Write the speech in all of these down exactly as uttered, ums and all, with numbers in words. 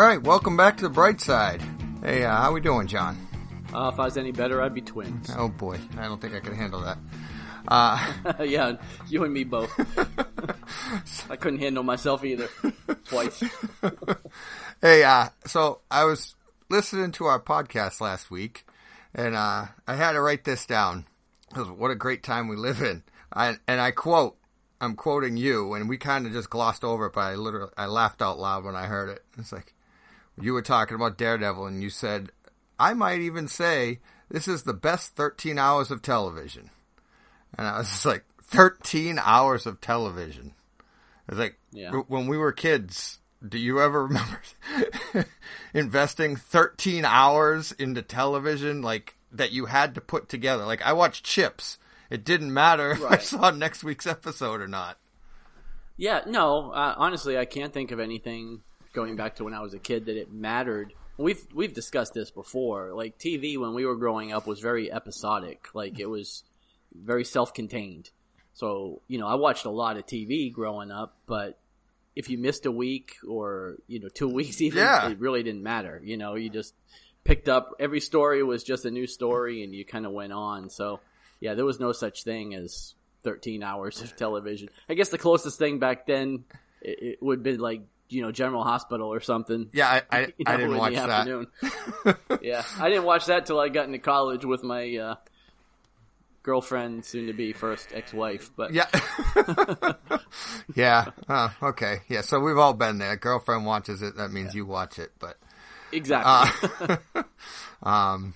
right, welcome back to the bright side. Hey, uh, how we doing, John? Uh, if I was any better, I'd be twins. Oh boy, I don't think I could handle that. Uh, yeah, you and me both. I couldn't handle myself either. Twice. Hey, uh, so I was listening to our podcast last week, and uh, I had to write this down, because what a great time we live in. I, and I quote, I'm quoting you, and we kind of just glossed over it, but I literally, I laughed out loud when I heard it. It's like, you were talking about Daredevil, and you said, I might even say, this is the best thirteen hours of television. And I was just like, thirteen hours of television. It's like, yeah. When we were kids, do you ever remember investing thirteen hours into television, like, that you had to put together? Like, I watched Chips. It didn't matter if right. I saw next week's episode or not. Yeah, no, uh, honestly, I can't think of anything going back to when I was a kid that it mattered. We've we've discussed this before. Like, T V when we were growing up was very episodic. Like, it was very self-contained. So, you know, I watched a lot of T V growing up, but if you missed a week or, you know, two weeks even, yeah. it really didn't matter. You know, you just picked up, every story was just a new story and you kind of went on. So, yeah, there was no such thing as thirteen hours of television. I guess the closest thing back then, it, it would be like, you know, General Hospital or something. Yeah, I, I, you know, I didn't watch that. Yeah, I didn't watch that till I got into college with my uh, girlfriend, soon to be first ex-wife. But yeah, yeah. Oh, okay. Yeah, so we've all been there. Girlfriend watches it. That means yeah. you watch it. But exactly. Uh, um.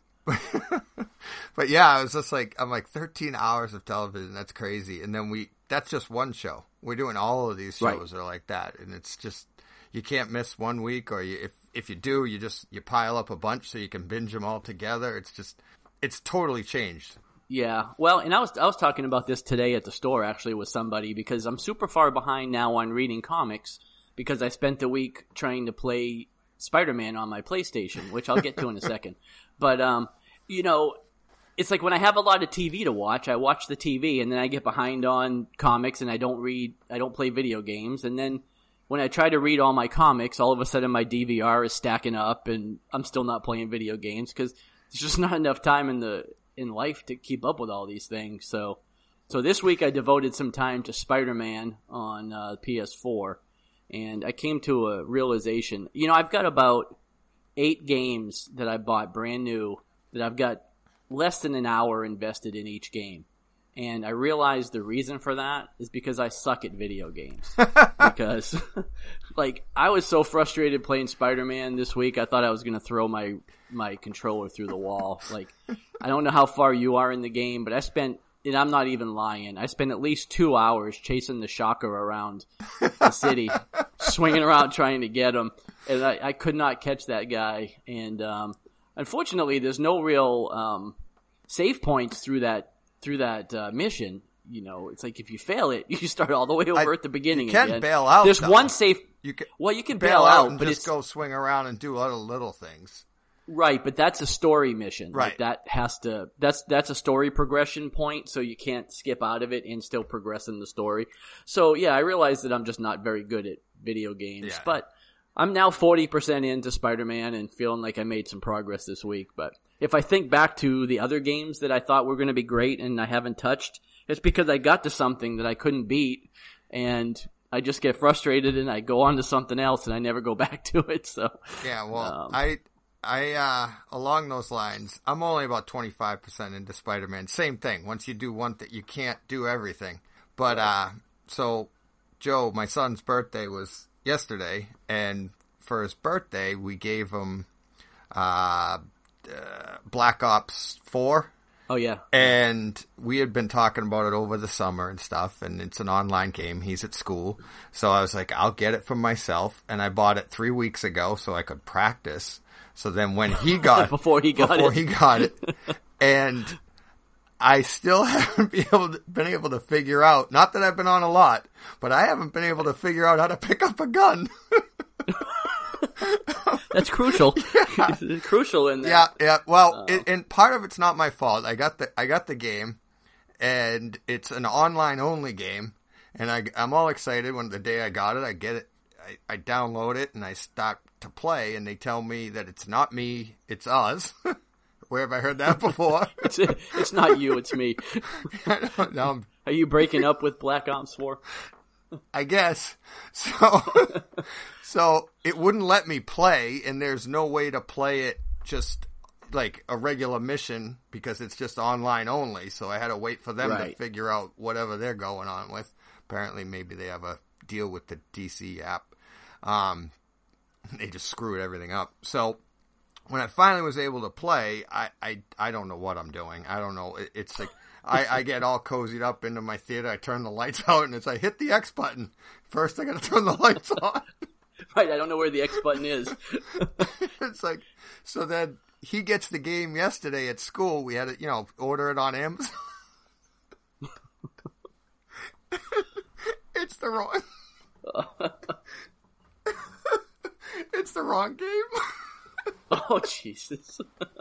But yeah, I was just like, I'm like thirteen hours of television. That's crazy. And then we, that's just one show. We're doing all of these shows right. are like that. And it's just, you can't miss one week, or you, if, if you do, you just, you pile up a bunch so you can binge them all together. It's just, it's totally changed. Yeah. Well, and I was, I was talking about this today at the store actually with somebody, because I'm super far behind now on reading comics because I spent the week trying to play Spider-Man on my PlayStation, which I'll get to in a second. But, um, you know, it's like when I have a lot of T V to watch, I watch the T V and then I get behind on comics and I don't read, I don't play video games. And then when I try to read all my comics, all of a sudden my D V R is stacking up and I'm still not playing video games because there's just not enough time in the, in life to keep up with all these things. So, so this week I devoted some time to Spider-Man on uh, P S four, and I came to a realization. You know, I've got about eight games that I bought brand new that I've got less than an hour invested in each game. And I realized the reason for that is because I suck at video games. Because, like, I was so frustrated playing Spider-Man this week, I thought I was going to throw my, my controller through the wall. Like, I don't know how far you are in the game, but I spent, and I'm not even lying, I spent at least two hours chasing the Shocker around the city, swinging around trying to get him. And I, I could not catch that guy. And, um, unfortunately, there's no real um, save points through that through that uh, mission. You know, it's like if you fail it, you start all the way over I, at the beginning. You can again. bail out. There's though. one safe. You can, well, you can bail, bail out, out, and but just it's go swing around and do other little things. Right, but that's a story mission. Right, like that has to. That's that's a story progression point, so you can't skip out of it and still progress in the story. So yeah, I realize that I'm just not very good at video games, yeah. but I'm now forty percent into Spider-Man and feeling like I made some progress this week. But if I think back to the other games that I thought were going to be great and I haven't touched, it's because I got to something that I couldn't beat and I just get frustrated and I go on to something else and I never go back to it. So yeah, well, um, I, I, uh, along those lines, I'm only about twenty-five percent into Spider-Man. Same thing. Once you do one thing, you can't do everything. But, uh, so Joe, my son's birthday was yesterday, and for his birthday, we gave him, uh, uh Black Ops four. Oh, yeah. And we had been talking about it over the summer and stuff, and it's an online game. He's at school. So I was like, I'll get it for myself. And I bought it three weeks ago so I could practice. So then when he got before he got before it. he got it, and I still haven't been able, to, been able to figure out, not that I've been on a lot, but I haven't been able to figure out how to pick up a gun. That's crucial. Yeah. Crucial in that. Yeah, yeah. Well, uh, it, and part of it's not my fault. I got the I got the game, and it's an online only game, and I I'm all excited when the day I got it. I get it, I, I download it, and I start to play, and they tell me that it's not me, it's us. Where have I heard that before? it's, it's not you, it's me. I don't know. Are you breaking up with Black Ops four? I guess. So, so it wouldn't let me play, and there's no way to play it just like a regular mission because it's just online only. So I had to wait for them right. to figure out whatever they're going on with. Apparently, maybe they have a deal with the D C app. Um, they just screwed everything up. So when I finally was able to play, I, I, I don't know what I'm doing. I don't know. It, it's like I, I get all cozied up into my theater. I turn the lights out, and it's like, hit the X button. First, I got to turn the lights on. Right, I don't know where the X button is. It's like, so then he gets the game yesterday at school. We had to, you know, order it on Amazon. It's the wrong... It's the wrong game. Oh, Jesus.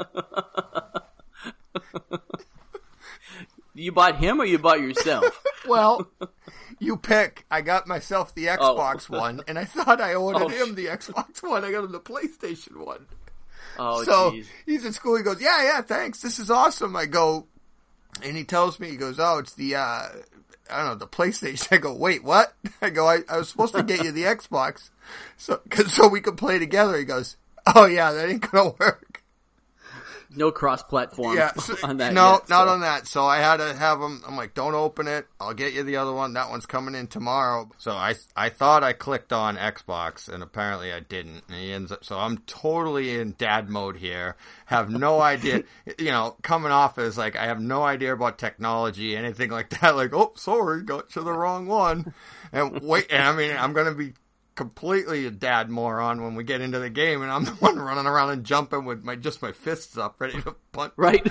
You bought him or you bought yourself? Well, you pick. I got myself the Xbox oh. One, and I thought I ordered oh, him the Xbox One. I got him the PlayStation One. Oh, so geez. He's at school. He goes, yeah, yeah, thanks. This is awesome. I go, and he tells me, he goes, oh, it's the, uh, I don't know, the PlayStation. I go, wait, what? I go, I, I was supposed to get you the Xbox so, cause, so we could play together. He goes, oh, yeah, that ain't going to work. No cross-platform yeah, so, on that No, yet, not so. on that. So I had to have him, I'm like, don't open it. I'll get you the other one. That one's coming in tomorrow. So I, I thought I clicked on Xbox, and apparently I didn't. And he ends up, so I'm totally in dad mode here. Have no idea, you know, coming off as like, I have no idea about technology, anything like that. Like, oh, sorry, got you the wrong one. And wait, and I mean, I'm going to be completely a dad moron when we get into the game, and I'm the one running around and jumping with my just my fists up, ready to punch. Right.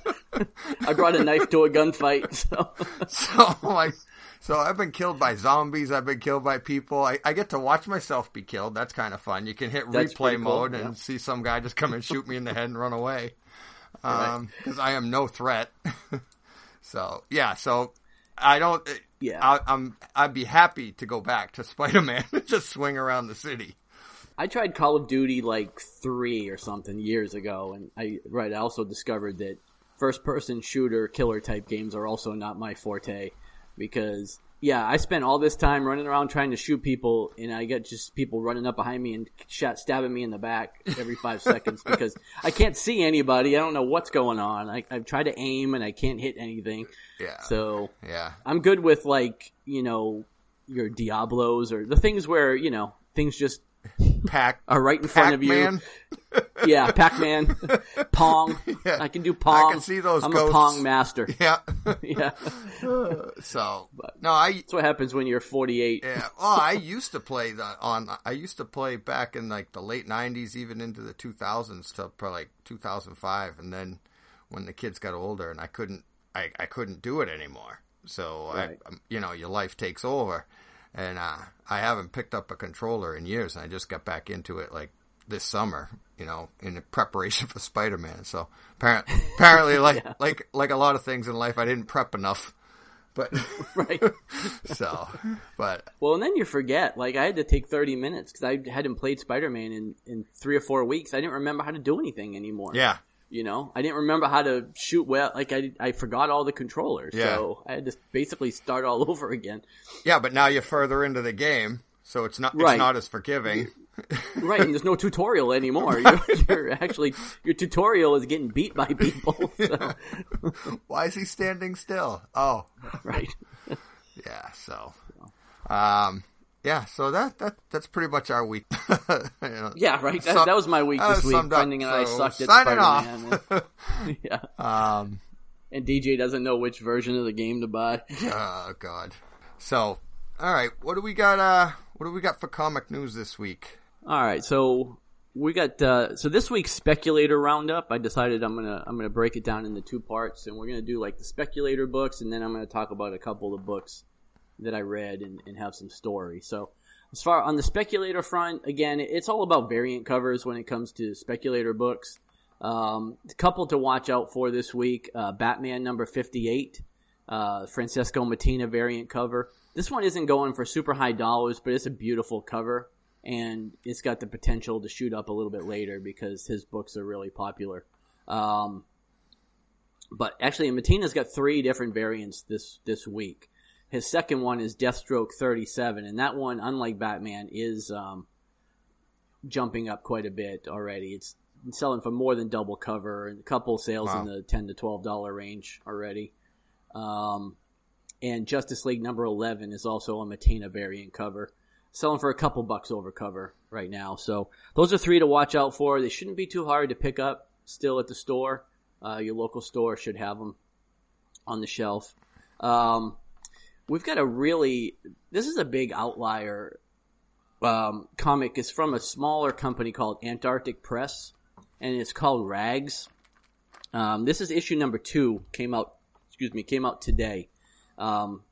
I brought a knife to a gunfight. So, so like, so I've been killed by zombies. I've been killed by people. I, I get to watch myself be killed. That's kind of fun. You can hit That's replay mode cool, and yeah. see some guy just come and shoot me in the head and run away. Um, because right. I am no threat. So yeah. So I don't. Yeah, I, I'm. I'd be happy to go back to Spider-Man and just swing around the city. I tried Call of Duty like three or something years ago, and I right. I also discovered that first-person shooter killer type games are also not my forte because yeah, I spent all this time running around trying to shoot people, and I get just people running up behind me and shot, stabbing me in the back every five seconds because I can't see anybody. I don't know what's going on. I, I've tried to aim, and I can't hit anything. Yeah. So yeah, I'm good with like, you know, your Diablos or the things where, you know, things just Pac are right in front Pac-Man. of you. Yeah, Pac-Man, Pong. Yeah. I can do Pong. I can see those. I'm ghosts. a Pong master. Yeah, yeah. So but no, I. That's what happens when you're forty-eight. Yeah. Well, I used to play the on. I used to play back in like the late nineties, even into the two thousands, to probably like two thousand five, and then when the kids got older, and I couldn't, I, I couldn't do it anymore. So right. I, you know, your life takes over. And uh, I haven't picked up a controller in years, and I just got back into it like this summer, you know, in preparation for Spider-Man. So apparently, apparently, like yeah. like like a lot of things in life, I didn't prep enough. But right. So, but well, and then you forget. Like I had to take thirty minutes because I hadn't played Spider-Man in in three or four weeks. I didn't remember how to do anything anymore. Yeah. You know, I didn't remember how to shoot well. Like I, I forgot all the controllers, yeah. so I had to basically start all over again. Yeah, but now you're further into the game, so it's not right. it's not as forgiving. Right, and there's no tutorial anymore. You're, you're actually your tutorial is getting beat by people. So. Why is he standing still? Oh, right. Yeah. So, um. Yeah, so that, that that's pretty much our week. You know, yeah, right. That, sum, that was my week this week. Brendan and so I sucked at signing Spider-Man. off. And, yeah. Um, and D J doesn't know which version of the game to buy. Oh God. So, all right, what do we got? Uh, what do we got for comic news this week? All right, so we got uh, so this week's speculator roundup. I decided I'm gonna I'm gonna break it down into two parts, and we're gonna do like the speculator books, and then I'm gonna talk about a couple of books that I read and, and have some story. So as far on the speculator front, again, it's all about variant covers when it comes to speculator books. Um, a couple to watch out for this week. Uh, Batman number fifty-eight, uh, Francesco Mattina variant cover. This one isn't going for super high dollars, but it's a beautiful cover. and it's got the potential to shoot up a little bit later because his books are really popular. Um, but actually, Matina's got three different variants this this week. His second one is Deathstroke thirty-seven, and that one, unlike Batman, is um, jumping up quite a bit already. It's selling for more than double cover, and a couple sales wow. in the ten to twelve dollars range already. Um, and Justice League number eleven is also a Matina variant cover, selling for a couple bucks over cover right now. So those are three to watch out for. They shouldn't be too hard to pick up still at the store. Uh, your local store should have them on the shelf. Um, we've got a really, this is a big outlier um, comic. It's from a smaller company called Antarctic Press, and it's called Rags. Um, this is issue number two, came out, excuse me, came out today. Um,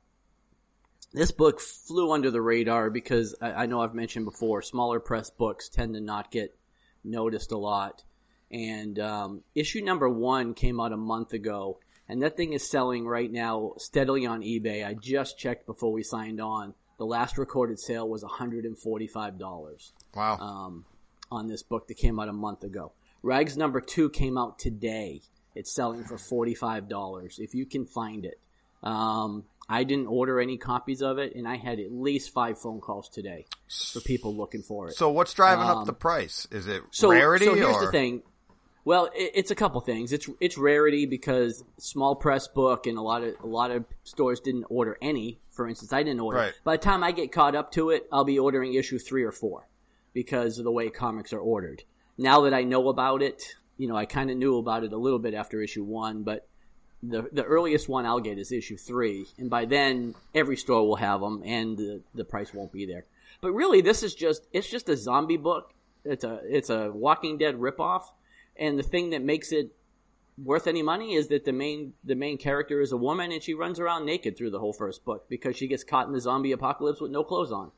this book flew under the radar because I, I know I've mentioned before, smaller press books tend to not get noticed a lot. And um, issue number one came out a month ago, and that thing is selling right now steadily on eBay. I just checked before we signed on. The last recorded sale was one hundred forty-five dollars. Wow. Um, on this book that came out a month ago. Rags number two came out today. It's selling for forty-five dollars if you can find it. Um, I didn't order any copies of it, and I had at least five phone calls today for people looking for it. So what's driving um, up the price? Is it so, rarity? So here's or? the thing. Well, it, it's a couple things. It's it's rarity because small press book, and a lot of a lot of stores didn't order any. For instance, I didn't order. Right. By the time I get caught up to it, I'll be ordering issue three or four because of the way comics are ordered. Now that I know about it, you know, I kind of knew about it a little bit after issue one, but the the earliest one I'll get is issue three, and by then every store will have them, and the the price won't be there. But really, this is just it's just a zombie book. It's a it's a Walking Dead ripoff. And the thing that makes it worth any money is that the main the main character is a woman, and she runs around naked through the whole first book because she gets caught in the zombie apocalypse with no clothes on.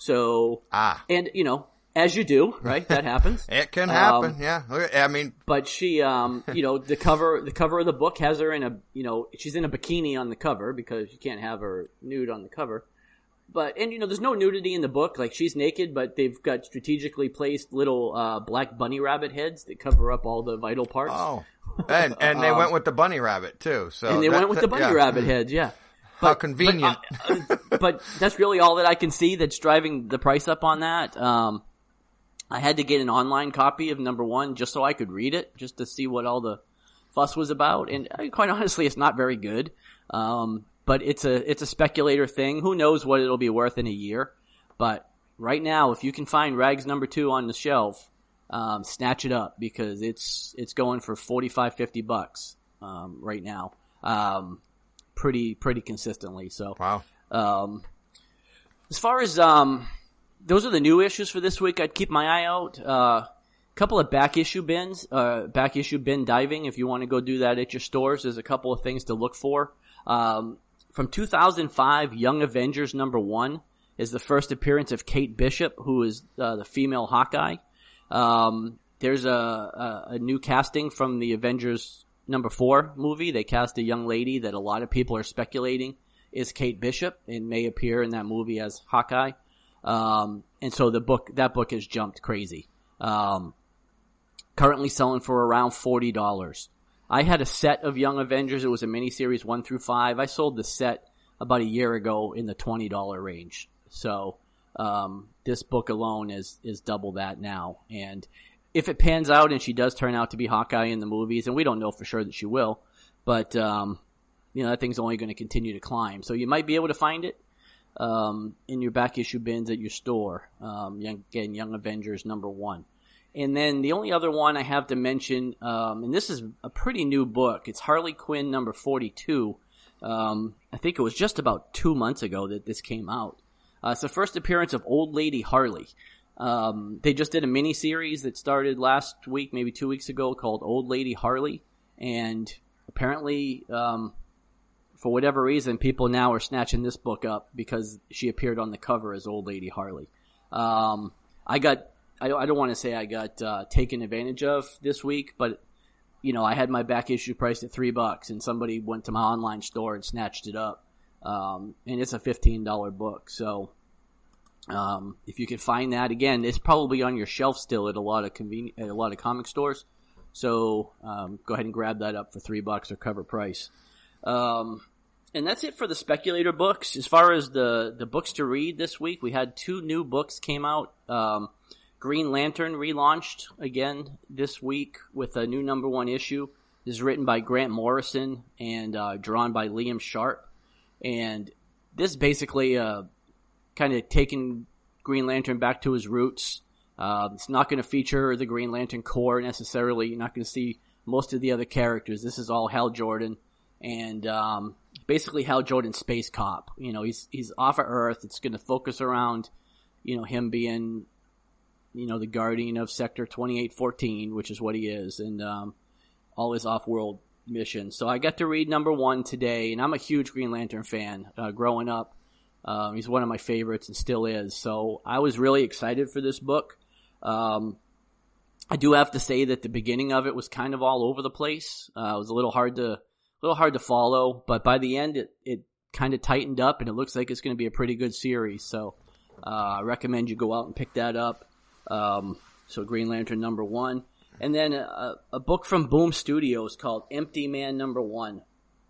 So, ah, and you know, as you do, right? That happens. It can happen, um, yeah. I mean, but she, um, you know, the cover the cover of the book has her in a, you know, she's in a bikini on the cover because you can't have her nude on the cover. But, and you know, there's no nudity in the book. Like, she's naked, but they've got strategically placed little uh, black bunny rabbit heads that cover up all the vital parts. Oh, and and they um, went with the bunny rabbit too. So and they that, went with the bunny yeah. rabbit heads, yeah. But, How convenient! But, uh, but that's really all that I can see that's driving the price up on that. Um, I had to get an online copy of number one just so I could read it, just to see what all the fuss was about. And uh, quite honestly, it's not very good. Um, But it's a it's a speculator thing. Who knows what it'll be worth in a year? But right now, if you can find Rags number two on the shelf, um, snatch it up because it's it's going for forty-five, fifty bucks um, right now, um, pretty pretty consistently. So, wow. Um, as far as um, those are the new issues for this week. I'd keep my eye out. A uh, couple of back issue bins, uh, back issue bin diving. If you want to go do that at your stores, there's a couple of things to look for. Um, From two thousand five, Young Avengers number one is the first appearance of Kate Bishop, who is uh, the female Hawkeye. Um, there's a, a, a new casting from the Avengers number four movie. They cast a young lady that a lot of people are speculating is Kate Bishop and may appear in that movie as Hawkeye. Um, and so the book, that book has jumped crazy. Um, currently selling for around forty dollars. I had a set of Young Avengers. It was a miniseries one through five. I sold the set about a year ago in the twenty dollars range. So, um, this book alone is, is double that now. And if it pans out and she does turn out to be Hawkeye in the movies, and we don't know for sure that she will, but, um, you know, that thing's only going to continue to climb. So you might be able to find it, um, in your back issue bins at your store. Um, young, again, Young Avengers number one. And then the only other one I have to mention, um, and this is a pretty new book. It's Harley Quinn number forty-two. Um, I think it was just about two months ago that this came out. Uh, it's the first appearance of Old Lady Harley. Um, they just did a mini series that started last week, maybe two weeks ago, called Old Lady Harley. And apparently, um, for whatever reason, people now are snatching this book up because she appeared on the cover as Old Lady Harley. Um, I got... I don't want to say I got uh, taken advantage of this week, but you know I had my back issue priced at three bucks, and somebody went to my online store and snatched it up, um, and it's a fifteen dollar book. So Um, if you can find that, again, it's probably on your shelf still at a lot of conven- at a lot of comic stores. So um, go ahead and grab that up for three bucks or cover price. Um, and that's it for the speculator books. As far as the, the books to read this week, we had two new books came out. Um, Green Lantern relaunched again this week with a new number one issue. This is written by Grant Morrison and uh, drawn by Liam Sharp. And this is basically uh, kind of taking Green Lantern back to his roots. Uh, it's not going to feature the Green Lantern Corps necessarily. You're not going to see most of the other characters. This is all Hal Jordan, and um, basically Hal Jordan Space Cop. You know, he's he's off of Earth. It's going to focus around, you know, him being, you know, the guardian of Sector twenty-eight fourteen, which is what he is, and um, all his off-world missions. So I got to read number one today, and I'm a huge Green Lantern fan. Uh, growing up, um, he's one of my favorites and still is. So I was really excited for this book. Um, I do have to say that the beginning of it was kind of all over the place. Uh, it was a little hard to, a little hard to follow, but by the end it, it kind of tightened up and it looks like it's going to be a pretty good series. So, uh, I recommend you go out and pick that up. Um, so Green Lantern number one, and then a, a book from Boom Studios called Empty Man number one.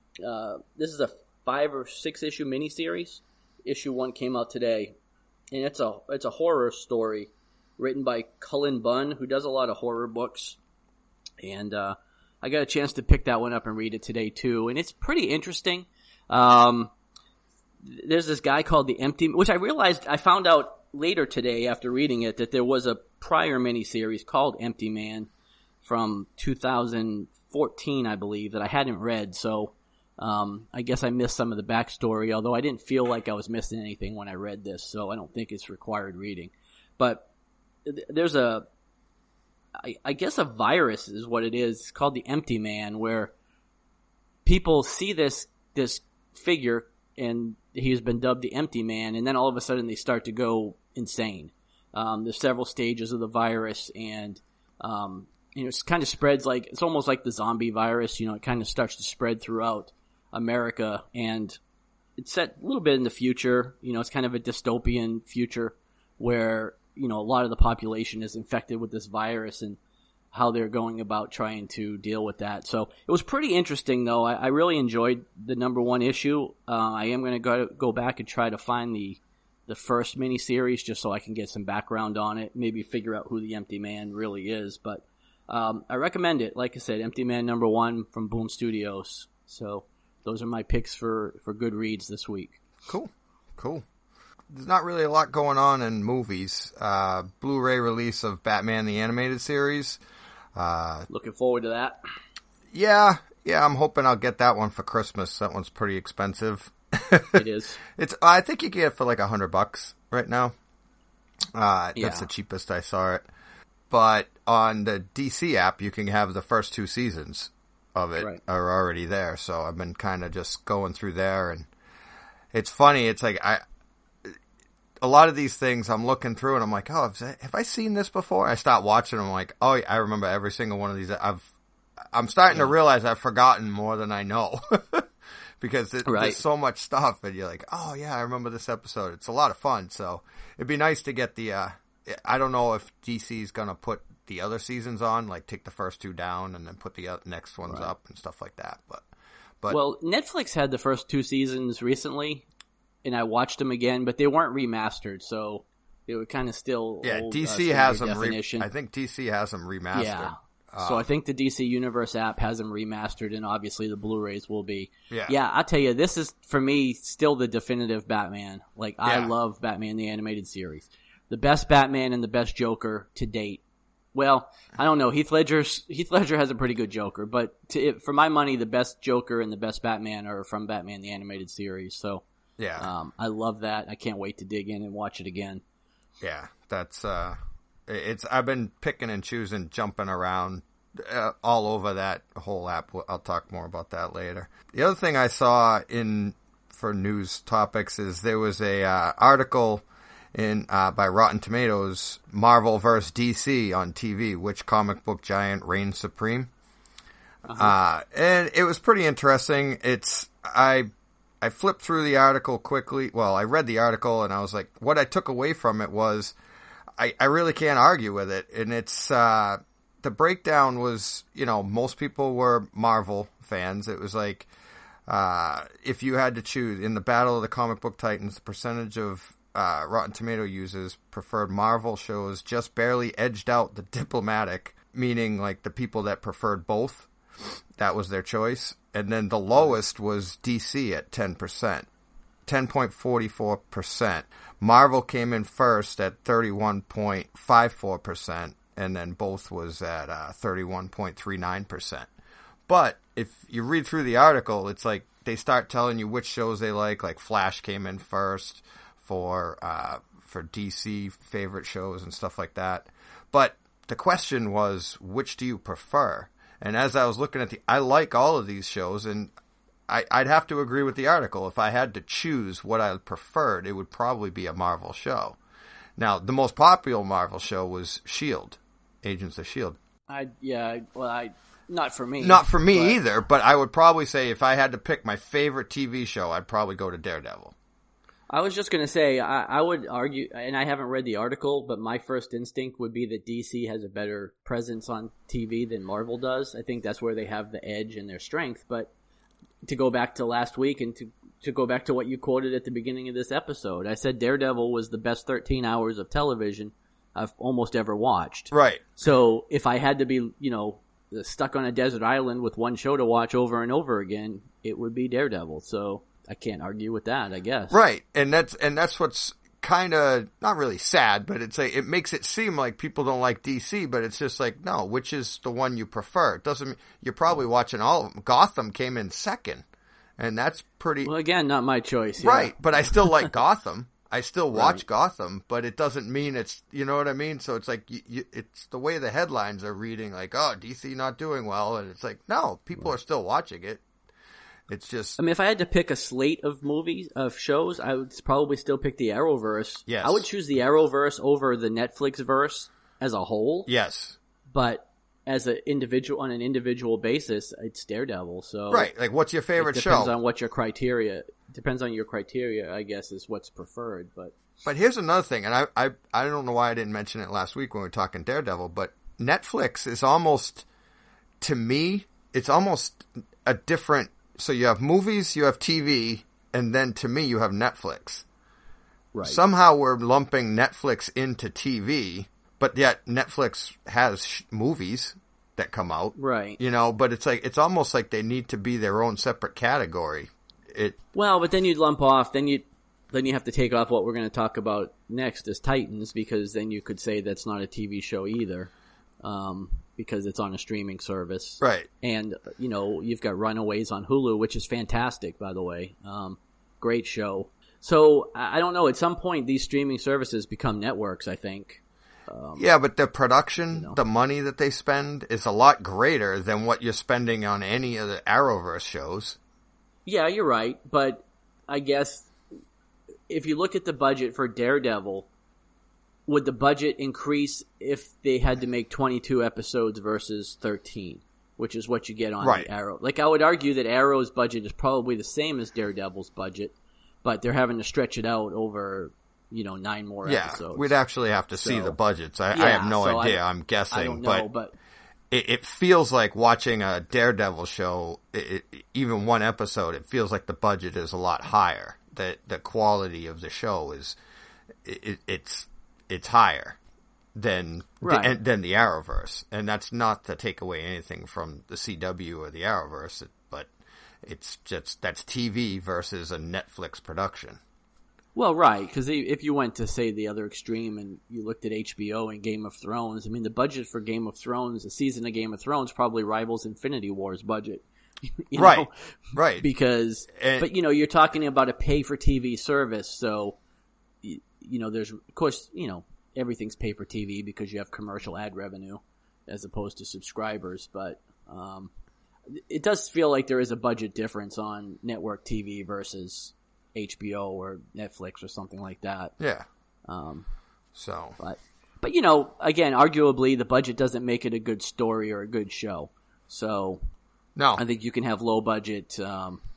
Uh, this is a five or six issue miniseries. Issue one came out today, and it's a, it's a horror story written by Cullen Bunn, who does a lot of horror books. And uh, I got a chance to pick that one up and read it today, too. And it's pretty interesting. Um, there's this guy called The Empty... Which I realized, I found out later today after reading it, that there was a prior miniseries called Empty Man from two thousand fourteen, I believe, that I hadn't read. So um, I guess I missed some of the backstory, although I didn't feel like I was missing anything when I read this. So I don't think it's required reading. But there's a, I, I guess a virus is what it is. It's called the Empty Man, where people see this this figure and he's been dubbed the Empty Man, and then all of a sudden they start to go insane. Um, there's several stages of the virus, and um, you know, it kind of spreads like it's almost like the zombie virus. You know, it kind of starts to spread throughout America, and it's set a little bit in the future. You know, it's kind of a dystopian future where, you know, a lot of the population is infected with this virus and how they're going about trying to deal with that. So it was pretty interesting, though. I, I really enjoyed the number one issue. Uh, I am going to go go back and try to find the the first miniseries just so I can get some background on it, maybe figure out who the Empty Man really is. But um, I recommend it. Like I said, Empty Man number one from Boom Studios. So those are my picks for, for good reads this week. Cool. Cool. There's not really a lot going on in movies. Uh, Blu-ray release of Batman the Animated Series. Uh, Looking forward to that. Yeah, yeah, I'm hoping I'll get that one for Christmas. That one's pretty expensive. It is. It's. I think you get it for like a hundred bucks right now. Uh, yeah. That's the cheapest I saw it. But on the D C app, you can have the first two seasons of it right. are already there. So I've been kind of just going through there, and it's funny. It's like I. A lot of these things I'm looking through and I'm like, oh, have I seen this before? I start watching them, I'm like, oh, I remember every single one of these. I've, I'm starting yeah. to realize I've forgotten more than I know because it, right. there's so much stuff and you're like, oh yeah, I remember this episode. It's a lot of fun. So it'd be nice to get the, uh, I don't know if D C's going to put the other seasons on, like take the first two down and then put the next ones right. up and stuff like that. But, but well, Netflix had the first two seasons recently. And I watched them again, but they weren't remastered, so they were kind of still yeah. old, D C uh, has them. Re- definition. I think D C has them remastered. Yeah. Uh, so I think the D C Universe app has them remastered, and obviously the Blu-rays will be. Yeah. Yeah, I'll tell you, this is for me still the definitive Batman. Like yeah. I love Batman the Animated Series, the best Batman and the best Joker to date. Well, I don't know. Heath Ledger's Heath Ledger has a pretty good Joker, but to, for my money, the best Joker and the best Batman are from Batman the Animated Series. So. Yeah. Um, I love that. I can't wait to dig in and watch it again. Yeah, that's, uh, it's, I've been picking and choosing, jumping around uh, all over that whole app. I'll talk more about that later. The other thing I saw in, for news topics is there was a, uh, article in, uh, by Rotten Tomatoes, Marvel versus D C on T V, which comic book giant reigns supreme. Uh-huh. Uh, and it was pretty interesting. It's, I, I flipped through the article quickly. Well, I read the article and I was like, what I took away from it was I, I really can't argue with it. And it's, uh, the breakdown was, you know, most people were Marvel fans. It was like, uh, if you had to choose in the Battle of the Comic Book Titans, the percentage of uh, Rotten Tomato users preferred Marvel shows just barely edged out the diplomatic, meaning like the people that preferred both. That was their choice. And then the lowest was D C at ten percent, ten point four four percent. Marvel came in first at thirty-one point five four percent, and then both was at uh, thirty-one point three nine percent. But if you read through the article, it's like they start telling you which shows they like. Like Flash came in first for uh, for D C favorite shows and stuff like that. But the question was, which do you prefer? And as I was looking at the, I like all of these shows, and I, I'd have to agree with the article. If I had to choose what I preferred, it would probably be a Marvel show. Now, the most popular Marvel show was S H I E L D, Agents of S H I E L D. I yeah, well, I not for me. Not for me but... either, but I would probably say if I had to pick my favorite T V show, I'd probably go to Daredevil. I was just going to say, I, I would argue, and I haven't read the article, but my first instinct would be that D C has a better presence on T V than Marvel does. I think that's where they have the edge and their strength. But to go back to last week and to, to go back to what you quoted at the beginning of this episode, I said Daredevil was the best thirteen hours of television I've almost ever watched. Right. So if I had to be, you know, stuck on a desert island with one show to watch over and over again, it would be Daredevil. So I can't argue with that, I guess. Right, and that's and that's what's kind of not really sad, but it's like it makes it seem like people don't like D C, but it's just like no, which is the one you prefer? It doesn't. You're probably watching all of them. Gotham came in second, and that's pretty. Well, again, not my choice. Yeah. Right, but I still like Gotham. I still watch Right. Gotham, but it doesn't mean it's, you know what I mean? So it's like, you, you, it's the way the headlines are reading, like, oh, D C not doing well, and it's like, no, people are still watching it. It's just... I mean, if I had to pick a slate of movies, of shows, I would probably still pick the Arrowverse. Yes. I would choose the Arrowverse over the Netflix verse as a whole. Yes. But as an individual, on an individual basis, it's Daredevil. So right. Like, what's your favorite it show? depends on what your criteria... Depends on your criteria, I guess, is what's preferred. But but here's another thing, and I, I I don't know why I didn't mention it last week when we were talking Daredevil, but Netflix is almost, to me, it's almost a different... So you have movies, you have T V, and then to me you have Netflix. right. Somehow we're lumping Netflix into T V, but yet Netflix has sh- movies that come out. Right. You know, but it's like it's almost like they need to be their own separate category. It Well, but then you'd lump off, then you then you have to take off what we're going to talk about next as Titans, because then you could say that's not a T V show either, um, because it's on a streaming service. Right. And, you know, you've got Runaways on Hulu, which is fantastic, by the way. Um, great show. So, I I don't know, at some point these streaming services become networks, I think. Um, Yeah, but the production, you know. the money that they spend is a lot greater than what you're spending on any of the Arrowverse shows. Yeah, you're right, but I guess if you look at the budget for Daredevil, would the budget increase if they had to make twenty-two episodes versus thirteen, which is what you get on Right. the Arrow? Like, I would argue that Arrow's budget is probably the same as Daredevil's budget, but they're having to stretch it out over, you know, nine more Yeah, episodes. we'd actually have to see So- the budgets. I, I Yeah, have no so idea. I- I'm guessing, I don't know, but, but it, it feels like watching a Daredevil show. It, it, even one episode, it feels like the budget is a lot higher. The the quality of the show is it, it's it's higher than Right. the, than the Arrowverse, and that's not to take away anything from the C W or the Arrowverse, but it's just that's T V versus a Netflix production. Well, right, because if you went to, say, the other extreme and you looked at H B O and Game of Thrones, I mean, the budget for Game of Thrones, a season of Game of Thrones probably rivals Infinity War's budget. You Right, know? right. Because, And- but, you know, you're talking about a pay-for-T V service, so, you, you know, there's, of course, you know, everything's pay-for-T V because you have commercial ad revenue as opposed to subscribers, but um, it does feel like there is a budget difference on network T V versus H B O or Netflix or something like that. Yeah. Um, So but, but you know, again, arguably the budget doesn't make it a good story or a good show. So no, I think you can have low budget, um,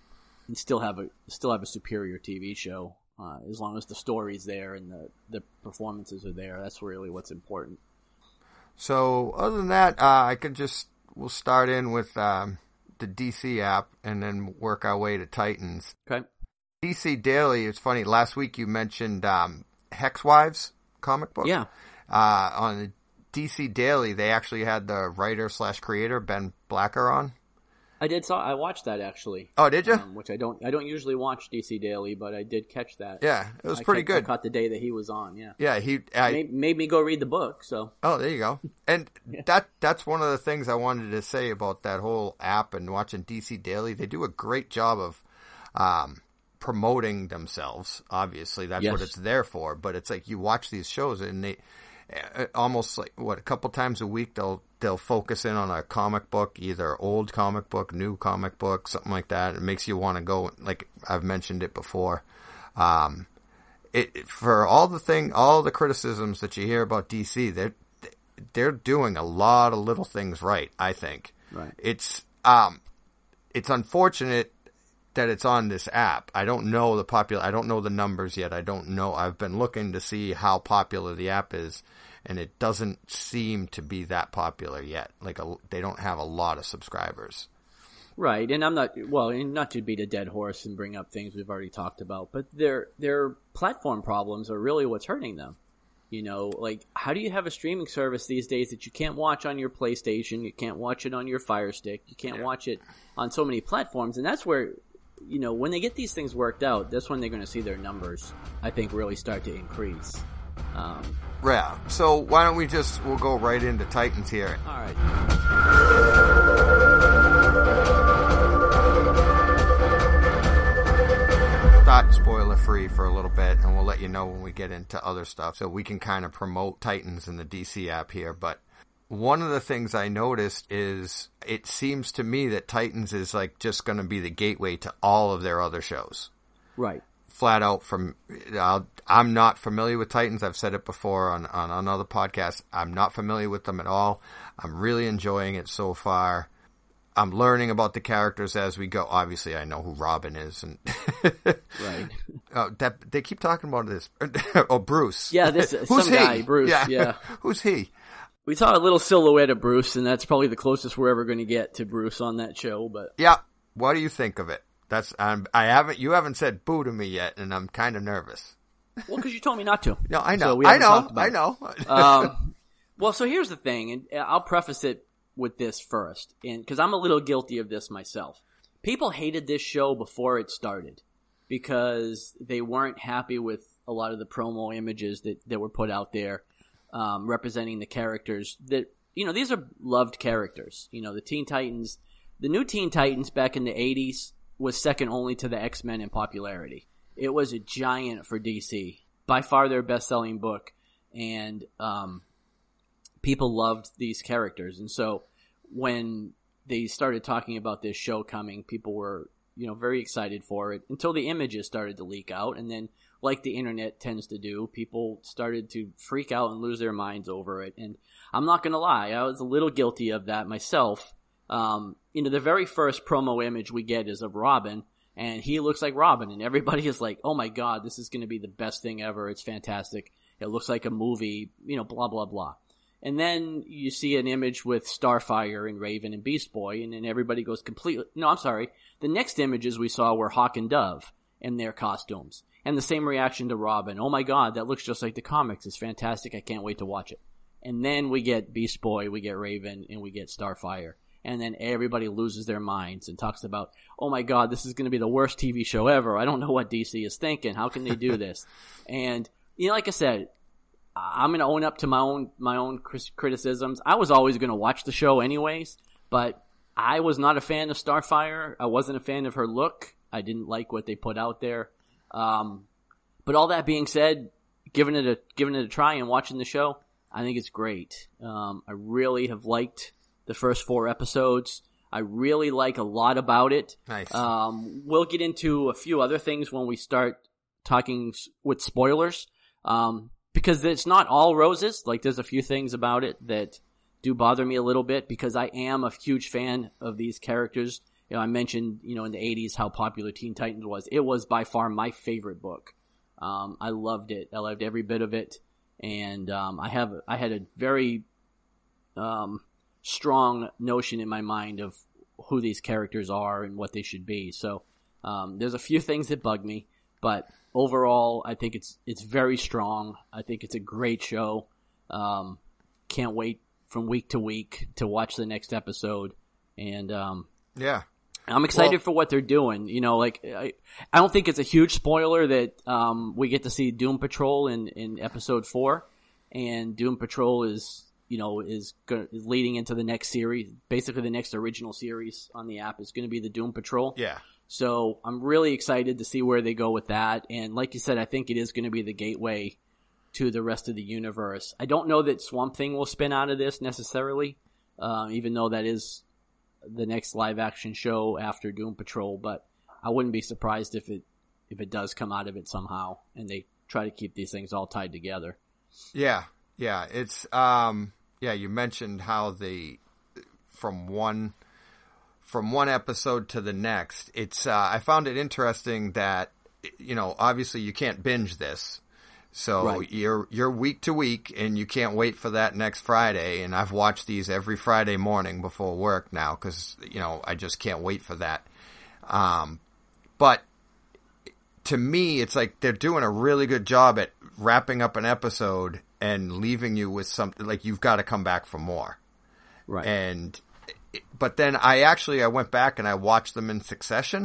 and still have a still have a superior T V show uh, as long as the story's there and the the performances are there. That's really what's important. So other than that, uh, I could just we'll start in with um, the D C app and then work our way to Titans. Okay. D C Daily. It's funny. Last week you mentioned um, Hex Wives comic book. Yeah. Uh, on the D C Daily, they actually had the writer slash creator Ben Blacker on. I did saw. I watched that actually. Oh, did you? Um, which I don't. I don't usually watch D C Daily, but I did catch that. Yeah, it was I pretty kept, good. I caught the day that he was on. Yeah. Yeah, he I, made, made me go read the book. So. Oh, there you go. And Yeah. that that's one of the things I wanted to say about that whole app and watching D C Daily. They do a great job of um, promoting themselves. Obviously, that's Yes. what it's there for. But it's like you watch these shows and they uh, almost like what a couple times a week they'll they'll focus in on a comic book, either old comic book, new comic book, something like that. It makes you want to go. Like I've mentioned it before. Um, it for all the thing, all the criticisms that you hear about D C, they're they're doing a lot of little things right. I think. Right. It's um, it's unfortunate that it's on this app. I don't know the popular. I don't know the numbers yet. I don't know. I've been looking to see how popular the app is, and it doesn't seem to be that popular yet. Like a, they don't have a lot of subscribers. Right, and I'm not well, and not to beat a dead horse and bring up things we've already talked about, but their their platform problems are really what's hurting them. You know, like how do you have a streaming service these days that you can't watch on your PlayStation, you can't watch it on your Fire Stick, you can't watch it on so many platforms, and that's where, you know, when they get these things worked out, that's when they're going to see their numbers, I think, really start to increase. Um, Yeah. So why don't we just we'll go right into Titans here. all right. Not spoiler free for a little bit, and we'll let you know when we get into other stuff, so we can kind of promote Titans in the D C app here. But one of the things I noticed is it seems to me that Titans is like just going to be the gateway to all of their other shows. Right. Flat out from, I'll, I'm not familiar with Titans. I've said it before on, on another podcast. I'm not familiar with them at all. I'm really enjoying it so far. I'm learning about the characters as we go. Obviously, I know who Robin is, and Right. uh, that they keep talking about this. Oh, Bruce. Yeah, this Who's some he? guy, Bruce. Yeah. yeah. Who's he? We saw a little silhouette of Bruce, and that's probably the closest we're ever going to get to Bruce on that show. But Yeah. What do you think of it? That's I'm, I haven't. You haven't said boo to me yet, and I'm kind of nervous. well, because you told me not to. No, I know. So we I haven't know. talked about I it. know. um, well, so here's the thing, and I'll preface it with this first, and because I'm a little guilty of this myself. People hated this show before it started because they weren't happy with a lot of the promo images that, that were put out there um, representing the characters that, you know, these are loved characters. You know, the Teen Titans, the new Teen Titans back in the eighties was second only to the X-Men in popularity. It was a giant for D C, by far their best-selling book, and um, people loved these characters. And so when they started talking about this show coming, people were, you know, very excited for it until the images started to leak out. And then, like the internet tends to do, people started to freak out and lose their minds over it. And I'm not going to lie, I was a little guilty of that myself. Um, you know, the very first promo image we get is of Robin, and he looks like Robin, and everybody is like, oh my God, this is going to be the best thing ever. It's fantastic. It looks like a movie, you know, blah, blah, blah. And then you see an image with Starfire and Raven and Beast Boy, and then everybody goes completely... No, I'm sorry. The next images we saw were Hawk and Dove in their costumes. And the same reaction to Robin. Oh my God, that looks just like the comics. It's fantastic. I can't wait to watch it. And then we get Beast Boy, we get Raven, and we get Starfire. And then everybody loses their minds and talks about, oh my God, this is going to be the worst T V show ever. I don't know what D C is thinking. How can they do this? And, you know, like I said, I'm going to own up to my own my own criticisms. I was always going to watch the show anyways, but I was not a fan of Starfire. I wasn't a fan of her look. I didn't like what they put out there. Um, but all that being said, giving it a giving it a try and watching the show, I think it's great. Um, I really have liked the first four episodes. I really like a lot about it. Nice. Um, we'll get into a few other things when we start talking with spoilers. Um, Because it's not all roses. Like, there's a few things about it that do bother me a little bit because I am a huge fan of these characters you know, I mentioned, you know, in the eighties how popular Teen Titans was. It was by far my favorite book. Um, I loved it. I loved every bit of it. And um, I have I had a very um, strong notion in my mind of who these characters are and what they should be. So um, there's a few things that bug me, but overall, I think it's it's very strong. I think it's a great show. Um, can't wait from week to week to watch the next episode. And um, yeah. I'm excited Well, for what they're doing. You know, like I, I don't think it's a huge spoiler that um, we get to see Doom Patrol in, in episode four, and Doom Patrol is you know is, go, is leading into the next series. Basically, the next original series on the app is going to be the Doom Patrol. Yeah. So I'm really excited to see where they go with that. And like you said, I think it is going to be the gateway to the rest of the universe. I don't know that Swamp Thing will spin out of this necessarily, uh, even though that is the next live action show after Doom Patrol, but I wouldn't be surprised if it if it does come out of it somehow and they try to keep these things all tied together. Yeah. Yeah. It's um yeah, you mentioned how the from one from one episode to the next, it's uh I found it interesting that you know, obviously you can't binge this. So Right. you're you're week to week, and you can't wait for that next Friday. And I've watched these every Friday morning before work now because you know I just can't wait for that. Um, but to me, it's like they're doing a really good job at wrapping up an episode and leaving you with something like you've got to come back for more. Right. And but then I actually I went back and I watched them in succession,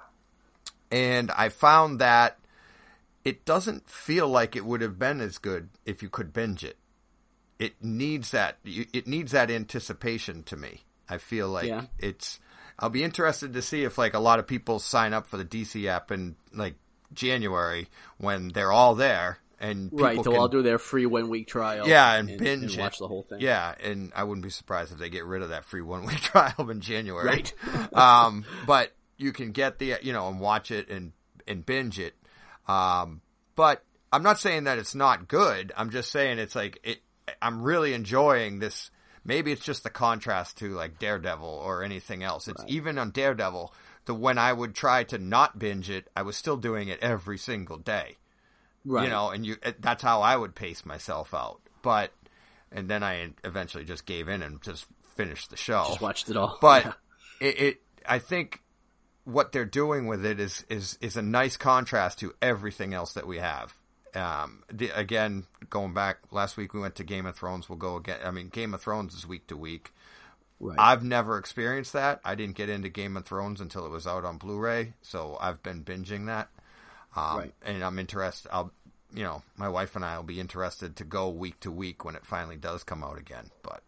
and I found that it doesn't feel like it would have been as good if you could binge it. It needs that. It needs that anticipation to me. I feel like Yeah. it's. I'll be interested to see if like a lot of people sign up for the D C app in like January when they're all there and people Right, they'll can, all do their free one week trial. yeah, and, and binge and watch it. the whole thing. Yeah, and I wouldn't be surprised if they get rid of that free one week trial in January. Right. um, but you can get the you know and watch it and and binge it. Um, but I'm not saying that it's not good. I'm just saying it's like it. I'm really enjoying this. Maybe it's just the contrast to like Daredevil or anything else. It's Right. even on Daredevil. The when I would try to not binge it, I was still doing it every single day. Right. You know, and you that's how I would pace myself out. But and then I eventually just gave in and just finished the show. Just watched it all. But Yeah. it, it, I think what they're doing with it is, is, is a nice contrast to everything else that we have. Um, the, again, going back last week, we went to Game of Thrones. We'll go again. I mean, Game of Thrones is week to week. Right. I've never experienced that. I didn't get into Game of Thrones until it was out on Blu-ray. So I've been binging that. Um, Right. and I'm interested. I'll, you know, my wife and I will be interested to go week to week when it finally does come out again. But,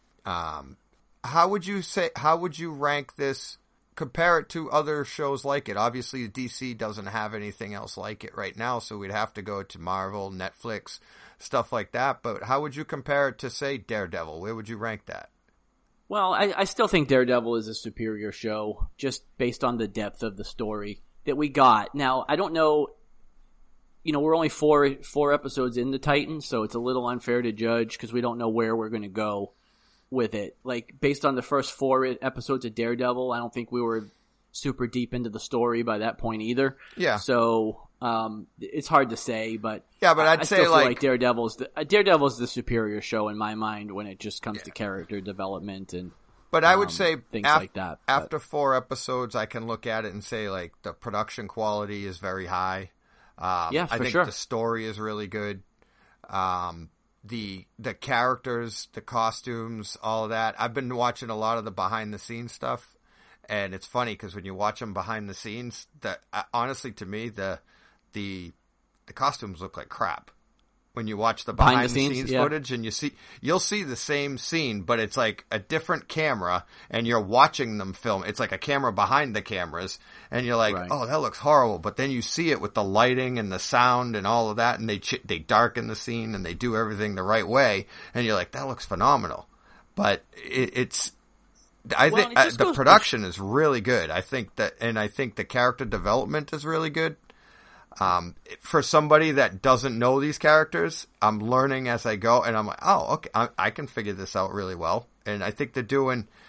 um, how would you say, how would you rank this, compare it to other shows like it? Obviously, D C doesn't have anything else like it right now, so we'd have to go to Marvel, Netflix, stuff like that. But how would you compare it to, say, Daredevil? Where would you rank that? Well, I, I still think Daredevil is a superior show, just based on the depth of the story that we got. Now, I don't know, you know, we're only four four episodes into Titans, so it's a little unfair to judge because we don't know where we're going to go with it. Like, based on the first four episodes of Daredevil, I don't think we were super deep into the story by that point either. Yeah. So, um, it's hard to say, but Yeah, but I'd I say, still feel like- like Daredevil's the, uh, Daredevil's the superior show in my mind when it just comes Yeah. to character development and But I would um, say things af- like that. but- after four episodes, I can look at it and say, like, the production quality is very high. Um, Yeah, I for think sure. the story is really good. Um, the the characters, the costumes, all of that. I've been watching a lot of the behind the scenes stuff, and it's funny because when you watch them behind the scenes, that uh, honestly to me the the the costumes look like crap. When you watch the behind, Behind the the scenes, scenes, yeah. footage and you see, you'll see the same scene, but it's like a different camera and you're watching them film. It's like a camera behind the cameras and you're like, Right. oh, that looks horrible. But then you see it with the lighting and the sound and all of that. And they, ch- they darken the scene and they do everything the right way. And you're like, that looks phenomenal. But it, it's, I Well, think it uh, just the goes- production is really good. I think that, and I think the character development is really good. Um, for somebody that doesn't know these characters, I'm learning as I go, and I'm like, oh, okay, I, I can figure this out really well. And I think they're doing,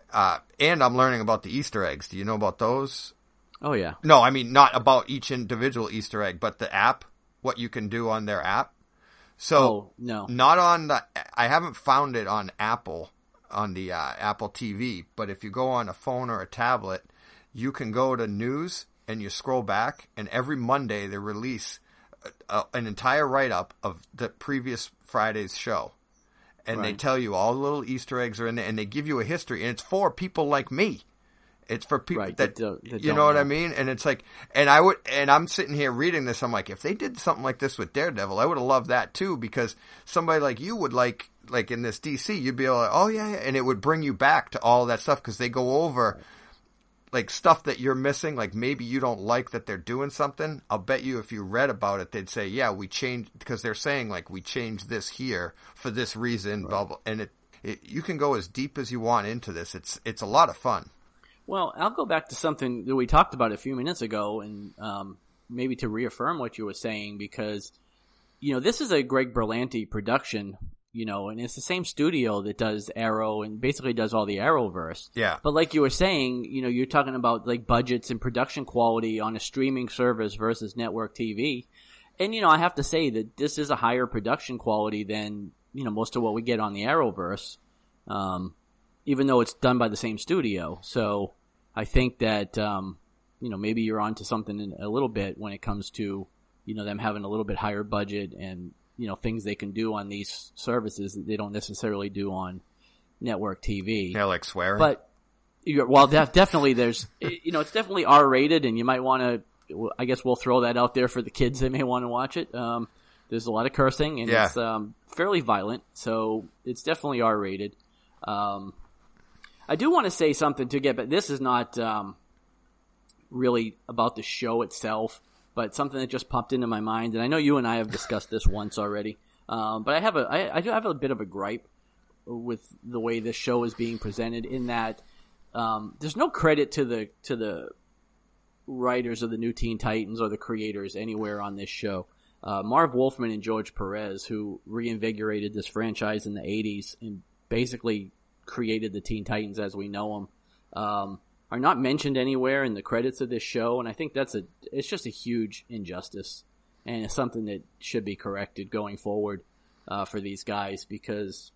uh, and I'm learning about the Easter eggs. Do you know about those? Oh yeah. No, I mean not about each individual Easter egg, but the app, what you can do on their app. So oh, no, not on the. I haven't found it on Apple on the uh, Apple T V, but if you go on a phone or a tablet, you can go to news and you scroll back, and every Monday they release a, a, an entire write up of the previous Friday's show, and right. they tell you all the little Easter eggs are in there, and they give you a history, and it's for people like me. It's for people right, that, that, don't, that you know what know. I mean? And it's like, and I would, and I'm sitting here reading this. I'm like, if they did something like this with Daredevil, I would have loved that too, because somebody like you would like, like in this D C, you'd be able to, oh yeah, yeah, and it would bring you back to all that stuff because they go over right. like stuff that you're missing. Like maybe you don't like that they're doing something. I'll bet you if you read about it, they'd say, yeah, we changed, because they're saying like we changed this here for this reason, right. blah, blah, and it, it, you can go as deep as you want into this. It's, it's a lot of fun. Well, I'll go back to something that we talked about a few minutes ago, and um, maybe to reaffirm what you were saying, because, you know, this is a Greg Berlanti production, you know, and it's the same studio that does Arrow and basically does all the Arrowverse. Yeah. But like you were saying, you know, you're talking about like budgets and production quality on a streaming service versus network T V. And, you know, I have to say that this is a higher production quality than, you know, most of what we get on the Arrowverse, um, even though it's done by the same studio. So I think that, um, you know, maybe you're onto something in a little bit when it comes to, you know, them having a little bit higher budget and, you know, things they can do on these services that they don't necessarily do on network T V. Yeah, like swearing. But, well, that definitely there's, you know, it's definitely R-rated, and you might want to, I guess we'll throw that out there for the kids that may want to watch it. Um, there's a lot of cursing, and yeah. it's um, fairly violent, so it's definitely R-rated. Um I do want to say something to get, but this is not um, really about the show itself, but something that just popped into my mind. And I know you and I have discussed this once already, um, but I have a, I, I do have a bit of a gripe with the way this show is being presented. In that um, there's no credit to the to the writers of the New Teen Titans or the creators anywhere on this show. Uh, Marv Wolfman and George Perez, who reinvigorated this franchise in the eighties and basically created the Teen Titans as we know them, um, are not mentioned anywhere in the credits of this show, and I think that's a it's just a huge injustice, and it's something that should be corrected going forward uh, for these guys, because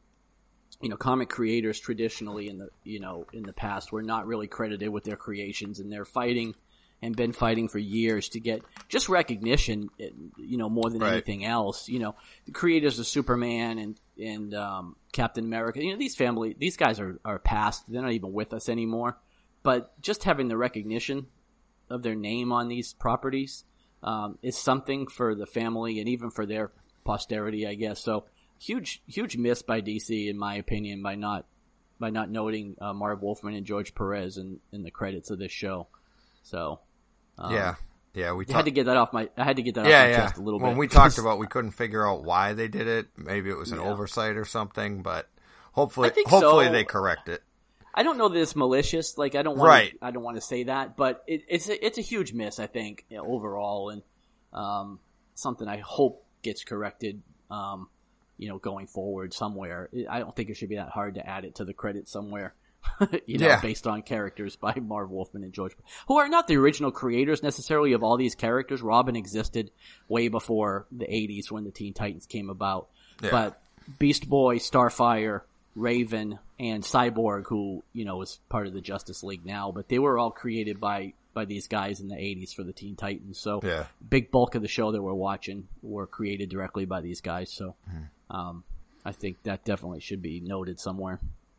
you know comic creators traditionally in the you know in the past were not really credited with their creations, and they're fighting and been fighting for years to get just recognition, you know, more than right. anything else. You know, the creators of Superman and and um, Captain America, you know, these family, these guys are, are past. They're not even with us anymore. But just having the recognition of their name on these properties um, is something for the family and even for their posterity, I guess. So huge, huge miss by D C, in my opinion, by not by not noting uh, Marv Wolfman and George Perez in, in the credits of this show. So um, yeah. Yeah, we ta- had to get that off my. I had to get that yeah, off my yeah. chest a little when bit. When we talked about, we couldn't figure out why they did it. Maybe it was an yeah. oversight or something. But hopefully, I think hopefully so. they correct it. I don't know that it's malicious. Like I don't want. Right. I don't want to say that, but it, it's a, it's a huge miss. I think you know, overall, and um, something I hope gets corrected. Um, you know, going forward somewhere. I don't think it should be that hard to add it to the credits somewhere. you know, yeah. based on characters by Marv Wolfman and George, who are not the original creators necessarily of all these characters. Robin existed way before the eighties when the Teen Titans came about. Yeah. But Beast Boy, Starfire, Raven, and Cyborg, who, you know, is part of the Justice League now, but they were all created by, by these guys in the eighties for the Teen Titans. So, yeah. big bulk of the show that we're watching were created directly by these guys. So, mm-hmm. um, I think that definitely should be noted somewhere.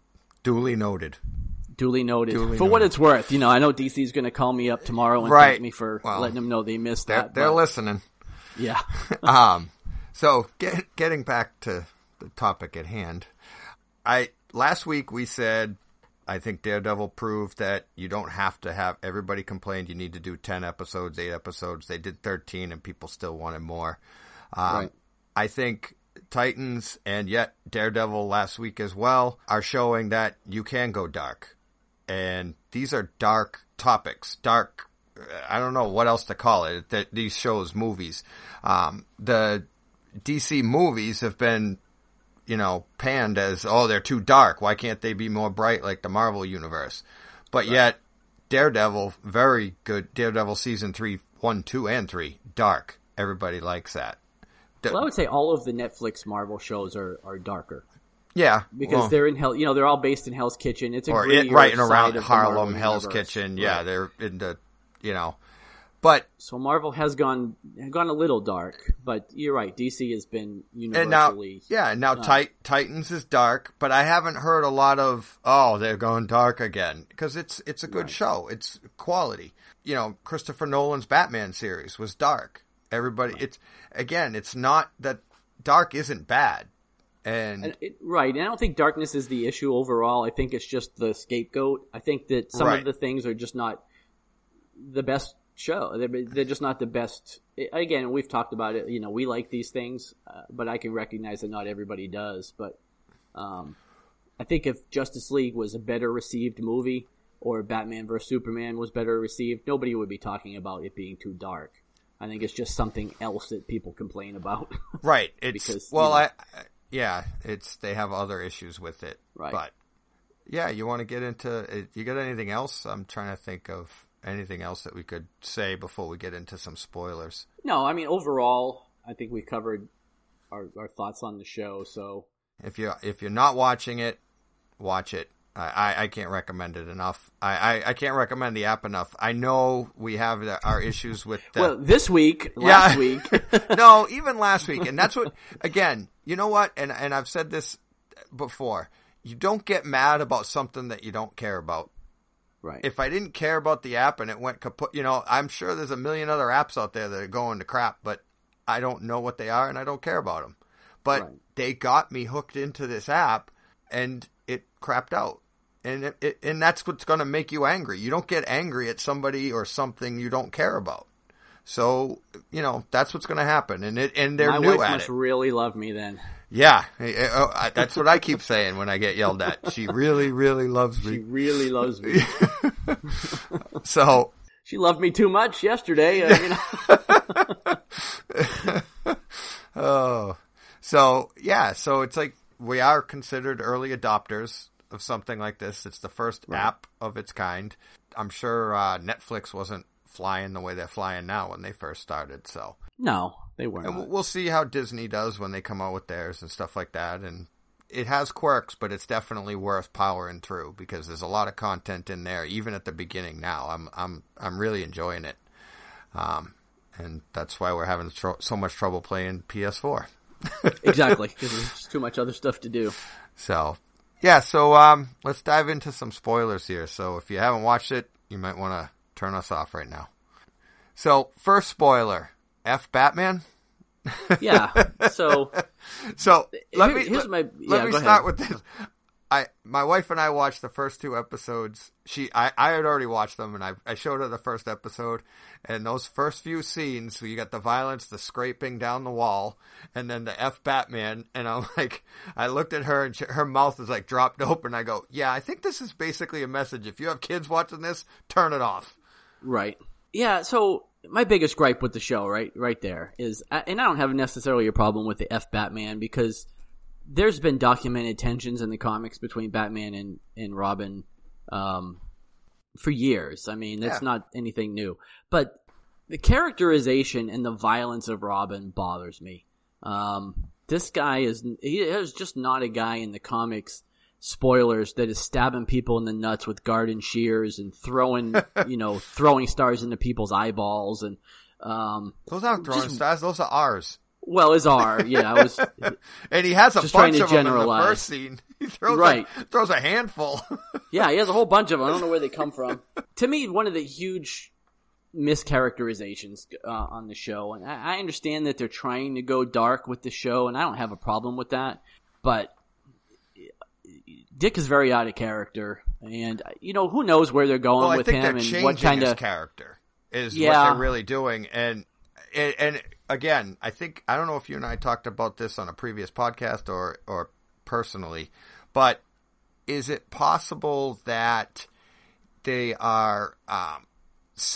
Duly noted. Duly noted. Duly for noted. what it's worth, you know, I know D C's going to call me up tomorrow and right. thank me for well, letting them know they missed they're, that. They're but, listening. Yeah. um. So get, getting back to the topic at hand, I last week we said I think Daredevil proved that you don't have to have everybody complained you need to do ten episodes, eight episodes. They did thirteen, and people still wanted more. Um, right. I think Titans and yet Daredevil last week as well are showing that you can go dark. And these are dark topics, dark, I don't know what else to call it, that these shows, movies. Um, the D C movies have been you know, panned as, oh, they're too dark. Why can't they be more bright like the Marvel universe? But right. yet, Daredevil, very good. Daredevil season three, one, two, and three, dark. Everybody likes that. The, well, I would say all of the Netflix Marvel shows are, are darker. Yeah, because well, they're in Hell. You know, they're all based in Hell's Kitchen. It's a or it, right and around Harlem, Hell's universe. Kitchen. Yeah, right. They're into, you know, but so Marvel has gone gone a little dark. But you're right, D C has been universally. And now, yeah, now uh, Tit- Titans is dark, but I haven't heard a lot of oh they're going dark again because it's it's a good right. show. It's quality. You know, Christopher Nolan's Batman series was dark. Everybody, right. it's again, it's not that dark isn't bad. And it, right, and I don't think darkness is the issue overall. I think it's just the scapegoat. I think that some right. of the things are just not the best show. They're, they're just not the best. Again, we've talked about it. You know, we like these things, uh, but I can recognize that not everybody does. But um, I think if Justice League was a better received movie, or Batman versus Superman was better received, nobody would be talking about it being too dark. I think it's just something else that people complain about. Right. It's because, well, you know, I. I Yeah, it's they have other issues with it. Right. But, yeah, you want to get into – you got anything else? I'm trying to think of anything else that we could say before we get into some spoilers. No, I mean, overall, I think we covered our, our thoughts on the show. So If you're, if you're not watching it, watch it. I, I, I can't recommend it enough. I, I, I can't recommend the app enough. I know we have the, our issues with the, well, this week, last yeah. week. No, even last week. And that's what, again, you know what? And, and I've said this before. You don't get mad about something that you don't care about. Right. If I didn't care about the app and it went kaput, you know, I'm sure there's a million other apps out there that are going to crap, but I don't know what they are and I don't care about them. But right. they got me hooked into this app and it crapped out. And it, it, and that's what's going to make you angry. You don't get angry at somebody or something you don't care about. So, you know, that's what's going to happen. And it and they're My new wife at must it. really love me then. Yeah. That's what I keep saying when I get yelled at. She really, really loves me. She really loves me. So. She loved me too much yesterday. Uh, you know. Oh. So, yeah. So it's like we are considered early adopters of something like this. It's the first right. app of its kind. I'm sure uh, Netflix wasn't flying the way they're flying now when they first started. So no, they weren't. And we'll see how Disney does when they come out with theirs and stuff like that. And it has quirks, but it's definitely worth powering through because there's a lot of content in there, even at the beginning. Now, I'm I'm I'm really enjoying it, um, and that's why we're having tro- so much trouble playing P S four. Exactly, because there's too much other stuff to do. So. Yeah, so um, let's dive into some spoilers here. So if you haven't watched it, you might want to turn us off right now. So first spoiler, F Batman. Yeah. So. So let here, me here's let, my, yeah, let me start ahead. with this. I my wife and I watched the first two episodes. She I, I had already watched them, and I I showed her the first episode. And those first few scenes, where you got the violence, the scraping down the wall, and then the F Batman. And I'm like, I looked at her, and she, her mouth is like dropped open. I go, yeah, I think this is basically a message. If you have kids watching this, turn it off. Right. Yeah. So my biggest gripe with the show, right, right there is, and I don't have necessarily a problem with the F Batman because there's been documented tensions in the comics between Batman and, and Robin um, for years. I mean, that's yeah. not anything new. But the characterization and the violence of Robin bothers me. Um, this guy is he is just not a guy in the comics, spoilers, that is stabbing people in the nuts with garden shears and throwing, you know, throwing stars into people's eyeballs. And um, those aren't throwing just, stars, those are ours. Well, is R, yeah. I was, and he has a just bunch trying to of them generalize. in the first scene. He throws, right. like, throws a handful. Yeah, he has a whole bunch of them. I don't know where they come from. To me, one of the huge mischaracterizations uh, on the show, and I, I understand that they're trying to go dark with the show, and I don't have a problem with that, but Dick is very out of character, and, you know, who knows where they're going well, with I think him they're and what kind his of character is yeah. what they're really doing, and and. and Again, I think, I don't know if you and I talked about this on a previous podcast or, or personally, but is it possible that they are um,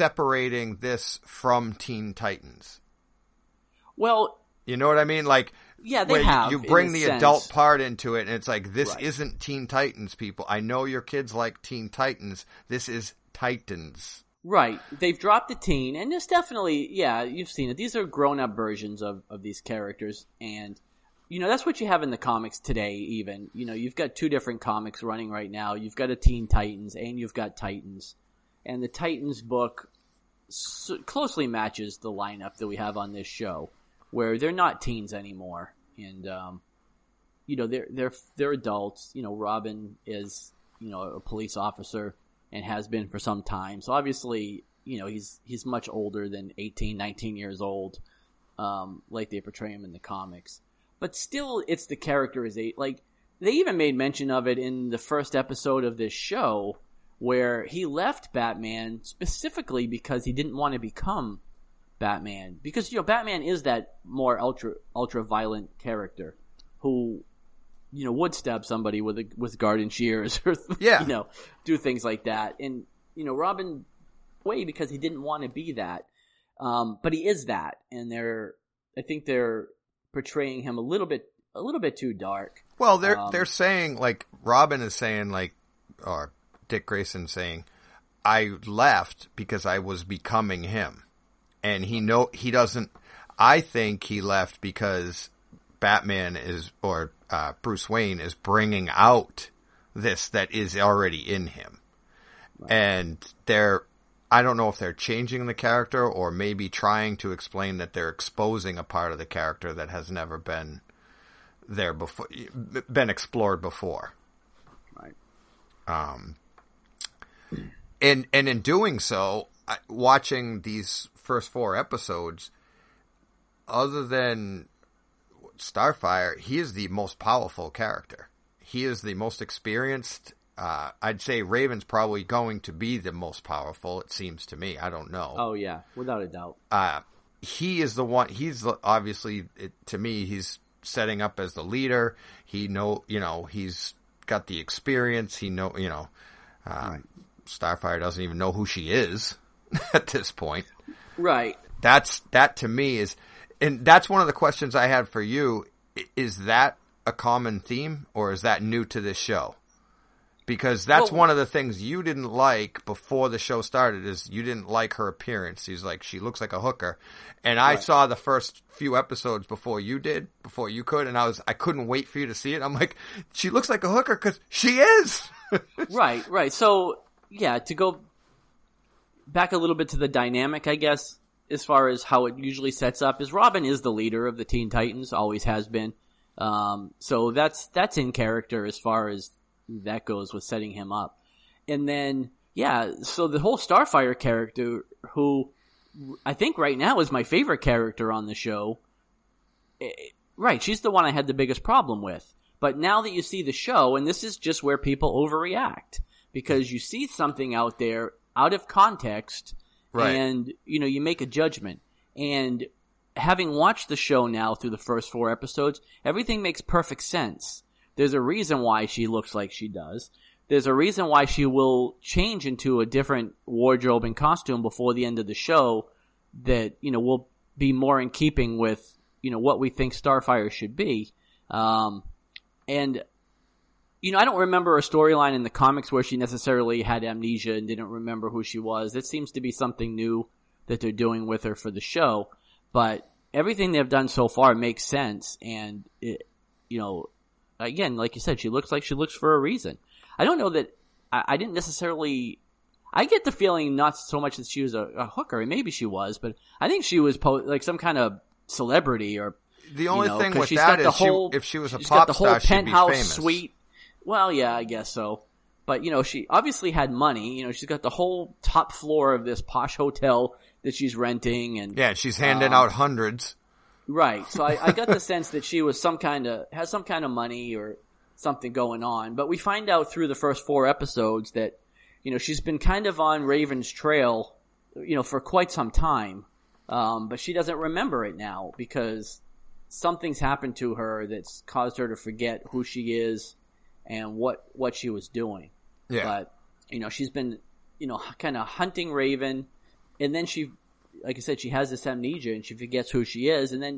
separating this from Teen Titans? Well, you know what I mean? Like, Yeah, they where have. You bring in the sense. adult part into it, and it's like, this Right. isn't Teen Titans, people. I know your kids like Teen Titans. This is Titans. Right. They've dropped the teen, and there's definitely, yeah, you've seen it. These are grown-up versions of, of these characters, and, you know, that's what you have in the comics today, even. You know, you've got two different comics running right now. You've got a Teen Titans, and you've got Titans. And the Titans book so closely matches the lineup that we have on this show, where they're not teens anymore, and um, you know they're they're they're adults. You know, Robin is you know a police officer and has been for some time, so obviously you know he's he's much older than eighteen, nineteen years old, um, like they portray him in the comics. But still, it's the characterization. Like they even made mention of it in the first episode of this show, where he left Batman specifically because he didn't want to become Batman. Because, you know, Batman is that more ultra ultra violent character who, you know, would stab somebody with a, with garden shears or, Yeah. you know, do things like that. And, you know, Robin, way because he didn't want to be that. Um, but he is that. And they're, I think they're portraying him a little bit, a little bit too dark. Well, they're, Um, they're saying, like, Robin is saying, like, or Dick Grayson saying, I left because I was becoming him. And he know he doesn't. I think he left because Batman is, or uh, Bruce Wayne is bringing out this that is already in him, right. And they're. I don't know if they're changing the character or maybe trying to explain that they're exposing a part of the character that has never been there before, been explored before. Right. Um. And and in doing so, watching these first four episodes, other than Starfire, he is the most powerful character. He is the most experienced. Uh, I'd say Raven's probably going to be the most powerful, it seems to me. I don't know. Oh, yeah, without a doubt. Uh, he is the one, he's the, obviously, it, to me, he's setting up as the leader. He know, you know, he's got the experience. He know, you know, uh, right. Starfire doesn't even know who she is at this point. Right. That's, that to me is, and that's one of the questions I had for you. Is that a common theme or is that new to this show? Because that's well, one of the things you didn't like before the show started is you didn't like her appearance. He's like, she looks like a hooker. And I right. saw the first few episodes before you did, before you could. And I was, I couldn't wait for you to see it. I'm like, she looks like a hooker because she is. Right, right. So yeah, to go back a little bit to the dynamic, I guess, as far as how it usually sets up is Robin is the leader of the Teen Titans, always has been. Um, so that's, that's in character as far as that goes with setting him up. And then, yeah, so the whole Starfire character, who I think right now is my favorite character on the show. Right, she's the one I had the biggest problem with. But now that you see the show, and this is just where people overreact, because you see something out there out of context, right. and, you know, you make a judgment. And having watched the show now through the first four episodes, everything makes perfect sense. There's a reason why she looks like she does. There's a reason why she will change into a different wardrobe and costume before the end of the show that, you know, will be more in keeping with, you know, what we think Starfire should be. Um, and, you know, I don't remember a storyline in the comics where she necessarily had amnesia and didn't remember who she was. It seems to be something new that they're doing with her for the show. But everything they've done so far makes sense. And, it, you know, again, like you said, she looks like she looks for a reason. I don't know that I, I didn't necessarily. I get the feeling not so much that she was a, a hooker, and maybe she was, but I think she was po- like some kind of celebrity or. The only you know, thing with she's that got the is whole, she, if she was a she's pop got the whole star, she'd be penthouse famous. Suite. Well, yeah, I guess so. But you know, she obviously had money. You know, she's got the whole top floor of this posh hotel that she's renting, and yeah, she's handing um, out hundreds. Right. So I, I got the sense that she was some kind of has some kind of money or something going on. But we find out through the first four episodes that, you know, she's been kind of on Raven's trail, you know, for quite some time. Um, but she doesn't remember it now because something's happened to her that's caused her to forget who she is and what, what she was doing. Yeah. But, you know, she's been, you know, kind of hunting Raven, and then she, like I said, she has this amnesia and she forgets who she is, and then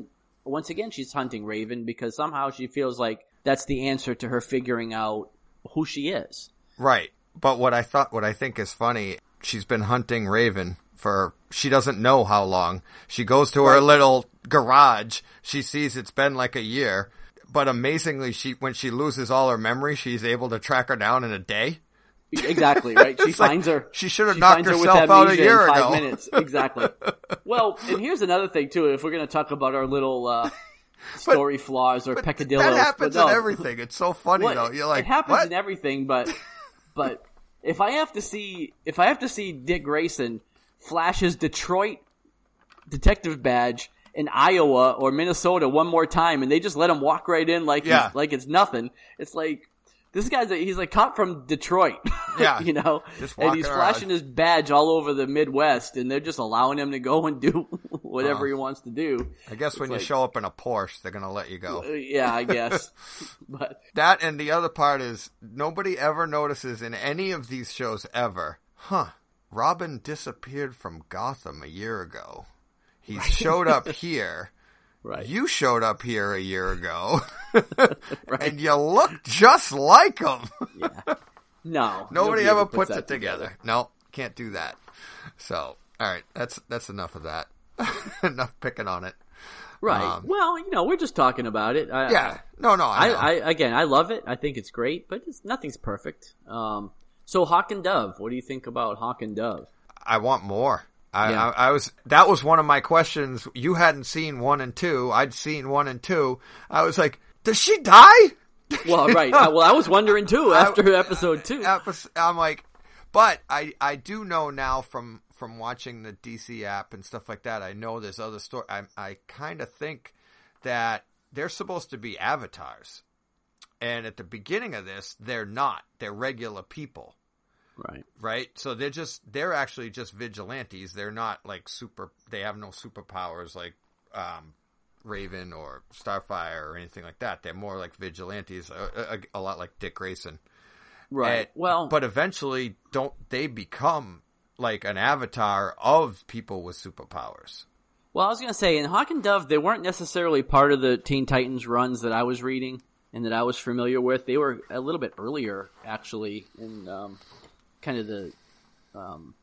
once again, she's hunting Raven because somehow she feels like that's the answer to her figuring out who she is. Right. But what I thought, what I think is funny, she's been hunting Raven for, she doesn't know how long. She goes to her little garage. She sees it's been like a year. But amazingly, she when she loses all her memory, she's able to track her down in a day. Exactly, right? She It's finds like, her. She should have she knocked finds her with herself out a amnesia year in five ago. minutes. Exactly. Well, and here's another thing, too, if we're going to talk about our little uh, story but, flaws or peccadillos. That happens but no. in everything. It's so funny, well, though. You're like, it happens what? in everything, but but if I have to see if I have to see Dick Grayson flash his Detroit detective badge in Iowa or Minnesota one more time, and they just let him walk right in like yeah. he's, like it's nothing. It's like this guy's a, he's a cop from Detroit, yeah, you know, just and he's around. flashing his badge all over the Midwest, and they're just allowing him to go and do whatever uh, he wants to do. I guess it's when like, you show up in a Porsche, they're gonna let you go. Yeah, I guess. But that and the other part is nobody ever notices in any of these shows ever. Huh? Robin disappeared from Gotham a year ago. He showed up here. Right. You showed up here a year ago. Right. And you look just like him. Yeah. No. Nobody ever puts, puts it together. together. No, can't do that. So, all right, that's that's enough of that. Enough picking on it. Right. Um, well, you know, we're just talking about it. I, yeah. No, no. I, I, I again, I love it. I think it's great, but it's, nothing's perfect. Um, so Hawk and Dove. What do you think about Hawk and Dove? I want more. I, yeah. I, I was. That was one of my questions. You hadn't seen one and two. I'd seen one and two. I was like, does she die? Well, right. I, well, I was wondering too after I, episode two. Episode, I'm like, but I, I do know now from, from watching the D C app and stuff like that. I know there's other story. I, I kind of think that they're supposed to be avatars, and at the beginning of this, they're not. They're regular people. Right. Right. So they're just, they're actually just vigilantes. They're not like super, they have no superpowers like, um, Raven or Starfire or anything like that. They're more like vigilantes, a, a, a lot like Dick Grayson. Right. And, well, but eventually don't they become like an avatar of people with superpowers? Well, I was going to say in Hawk and Dove, they weren't necessarily part of the Teen Titans runs that I was reading and that I was familiar with. They were a little bit earlier actually in, um, kind of the um,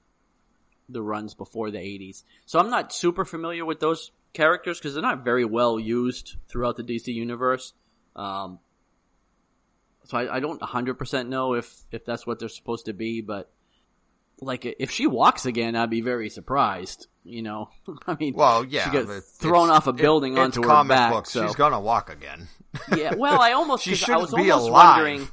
the runs before the eighties. So I'm not super familiar with those characters because they're not very well used throughout the D C universe. Um, so I, I don't one hundred percent know if, if that's what they're supposed to be, but like if she walks again, I'd be very surprised. You know, I mean, well, yeah, she gets thrown off a building it, onto her comic back. Books. So. She's gonna walk again. Yeah, well, I almost she I was be almost alive. wondering.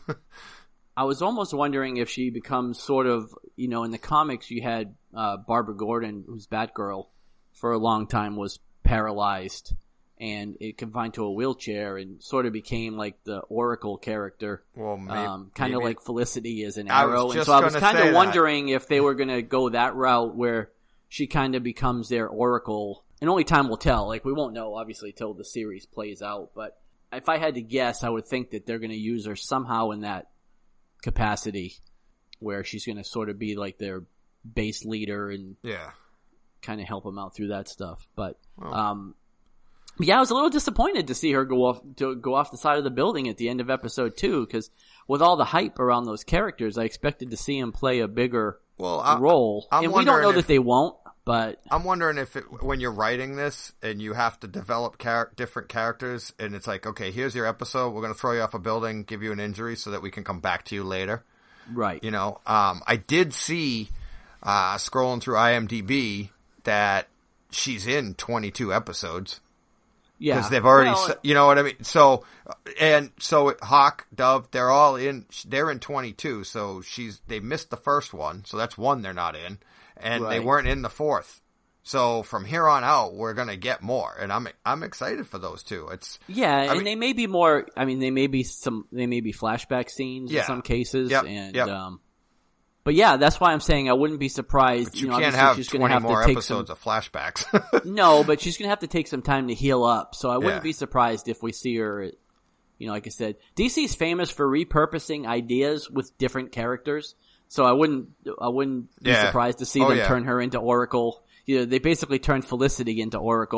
I was almost wondering if she becomes sort of, you know, in the comics you had uh, Barbara Gordon, who's Batgirl, for a long time was paralyzed and it confined to a wheelchair and sort of became like the Oracle character. Well, maybe, um, kind of maybe. like Felicity is an I Arrow. was And just so I was gonna kind say of that. wondering if they were going to go that route where she kind of becomes their Oracle. And only time will tell. Like, we won't know, obviously, till the series plays out. But if I had to guess, I would think that they're going to use her somehow in that capacity where she's going to sort of be like their base leader and yeah, kind of help them out through that stuff. But well. um, yeah, I was a little disappointed to see her go off to go off the side of the building at the end of episode two because with all the hype around those characters, I expected to see him play a bigger well, I, role, I'm and we don't know if, that they won't. But I'm wondering if it, when you're writing this and you have to develop char- different characters and it's like, okay, here's your episode. We're going to throw you off a building, give you an injury so that we can come back to you later. Right. You know, um, I did see, uh, scrolling through I M D B that she's in twenty-two episodes. Yeah. Because they've already, well, you know what I mean? So, and so Hawk, Dove, they're all in, they're in twenty-two. So she's, they missed the first one. So that's one they're not in. And right. they weren't in the fourth. So from here on out, we're going to get more. And I'm, I'm excited for those two. It's, yeah. I and mean, they may be more, I mean, they may be some, they may be flashback scenes yeah. in some cases. Yep. And, yep. um, but yeah, that's why I'm saying I wouldn't be surprised. But you, you know, can't have she's twenty gonna have more to take episodes some, of flashbacks. No, but she's going to have to take some time to heal up. So I wouldn't Yeah. be surprised if we see her, you know, like I said, D C's famous for repurposing ideas with different characters. So I wouldn't, I wouldn't be Yeah. surprised to see Oh, them yeah. turn her into Oracle. You know, they basically turned Felicity into Oracle.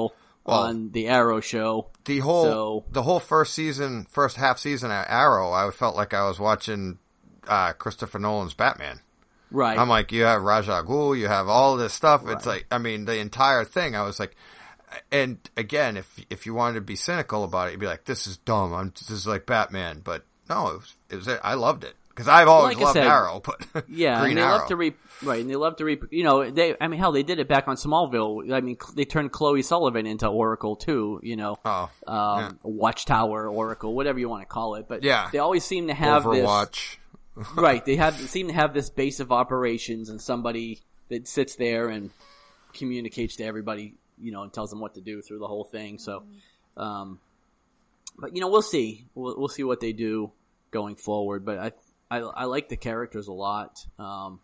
well, on the Arrow show. The whole so, the whole first season, first half season at Arrow, I felt like I was watching uh, Christopher Nolan's Batman. Right. I'm like, you have Ra's al Ghul, you have all this stuff. Right. It's like, I mean, the entire thing. I was like, and again, if if you wanted to be cynical about it, you'd be like, this is dumb. I'm this is like Batman, but no, it was, it was I loved it because I've always like loved said, Arrow, but yeah, Green and they Arrow. love to re right, and they love to re you know they I mean hell they did it back on Smallville. I mean they turned Chloe Sullivan into Oracle too, you know, oh, um, yeah. Watchtower Oracle, whatever you want to call it, but yeah. they always seem to have Overwatch. this right. They have seem to have this base of operations and somebody that sits there and communicates to everybody, you know, and tells them what to do through the whole thing. So, um, but you know, we'll see. We'll, we'll see what they do going forward. But I, I, I like the characters a lot. Um,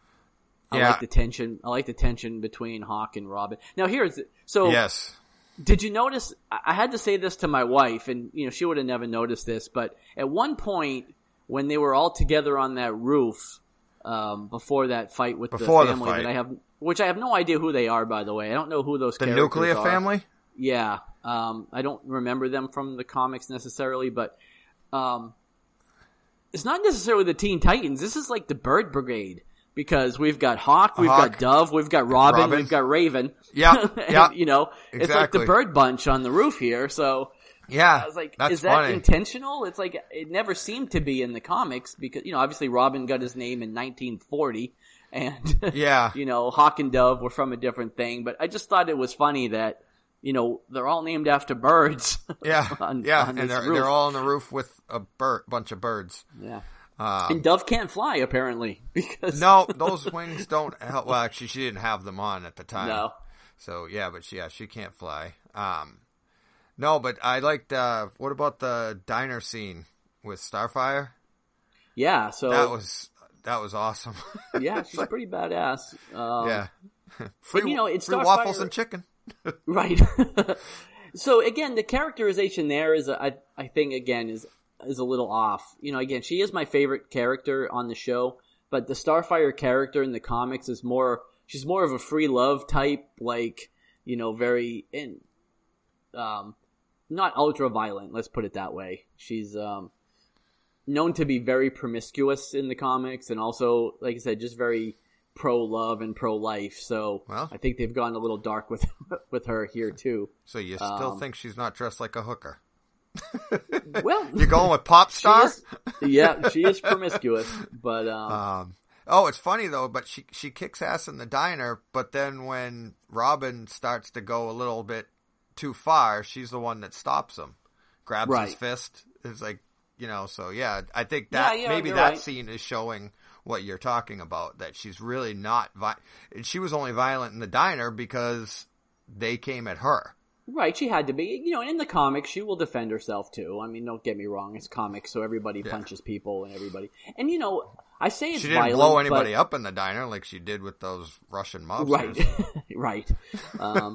I yeah. like the tension. I like the tension between Hawk and Robin. Now here's so. Yes. Did you notice? I had to say this to my wife, and you know, she would have never noticed this. But at one point, when they were all together on that roof, um, before that fight with before the family the fight. that I have. Which I have no idea who they are, by the way. I don't know who those The characters nuclear are. family? Yeah. Um, I don't remember them from the comics necessarily, but um, it's not necessarily the Teen Titans. This is like the Bird Brigade because we've got Hawk, we've Hawk, got Dove, we've got Robin, Robin. we've got Raven. Yeah, yeah. You know, exactly. It's like the Bird Bunch on the roof here, so... Yeah, I was like, that's is that funny. intentional? It's like, it never seemed to be in the comics because, you know, obviously Robin got his name in nineteen forty and, yeah. you know, Hawk and Dove were from a different thing, but I just thought it was funny that, you know, they're all named after birds. Yeah, on, yeah, on and they're, roof. they're all on the roof with a bird, bunch of birds. Yeah. Um, And Dove can't fly, apparently, because... no, those wings don't help. Well, actually, she didn't have them on at the time. No. So, yeah, but she, yeah, she can't fly. Um, no, but I liked, uh, what about the diner scene with Starfire? Yeah, so... That was, that was awesome. Yeah, she's pretty badass. Um, yeah. Free, and, you know, it's free Starfire- waffles and chicken. Right. So again, the characterization there is, I, I think, again, is is a little off. You know, again, she is my favorite character on the show, but the Starfire character in the comics is more, she's more of a free love type, like, you know, very, in, um, not ultra violent, let's put it that way. She's, um, known to be very promiscuous in the comics and also, like I said, just very pro-love and pro-life. So Well. I think they've gone a little dark with, with her here too. So you still Um, think she's not dressed like a hooker? Well, You're going with pop she star? is, yeah, she is promiscuous, but um, Um, oh, it's funny though, but she she kicks ass in the diner, but then when Robin starts to go a little bit too far, she's the one that stops him, grabs Right. his fist. It's like, you know, so yeah, I think that Yeah, yeah, maybe you're that right. scene is showing what you're talking about, that she's really not vi- she was only violent in the diner because they came at her. right, she had to be. You know, in the comics, she will defend herself too. I mean, don't get me wrong, it's comics, so everybody Yeah. punches people and everybody. And you know, I say it's She didn't violent, blow anybody but, up in the diner like she did with those Russian mobsters. right, right. Um,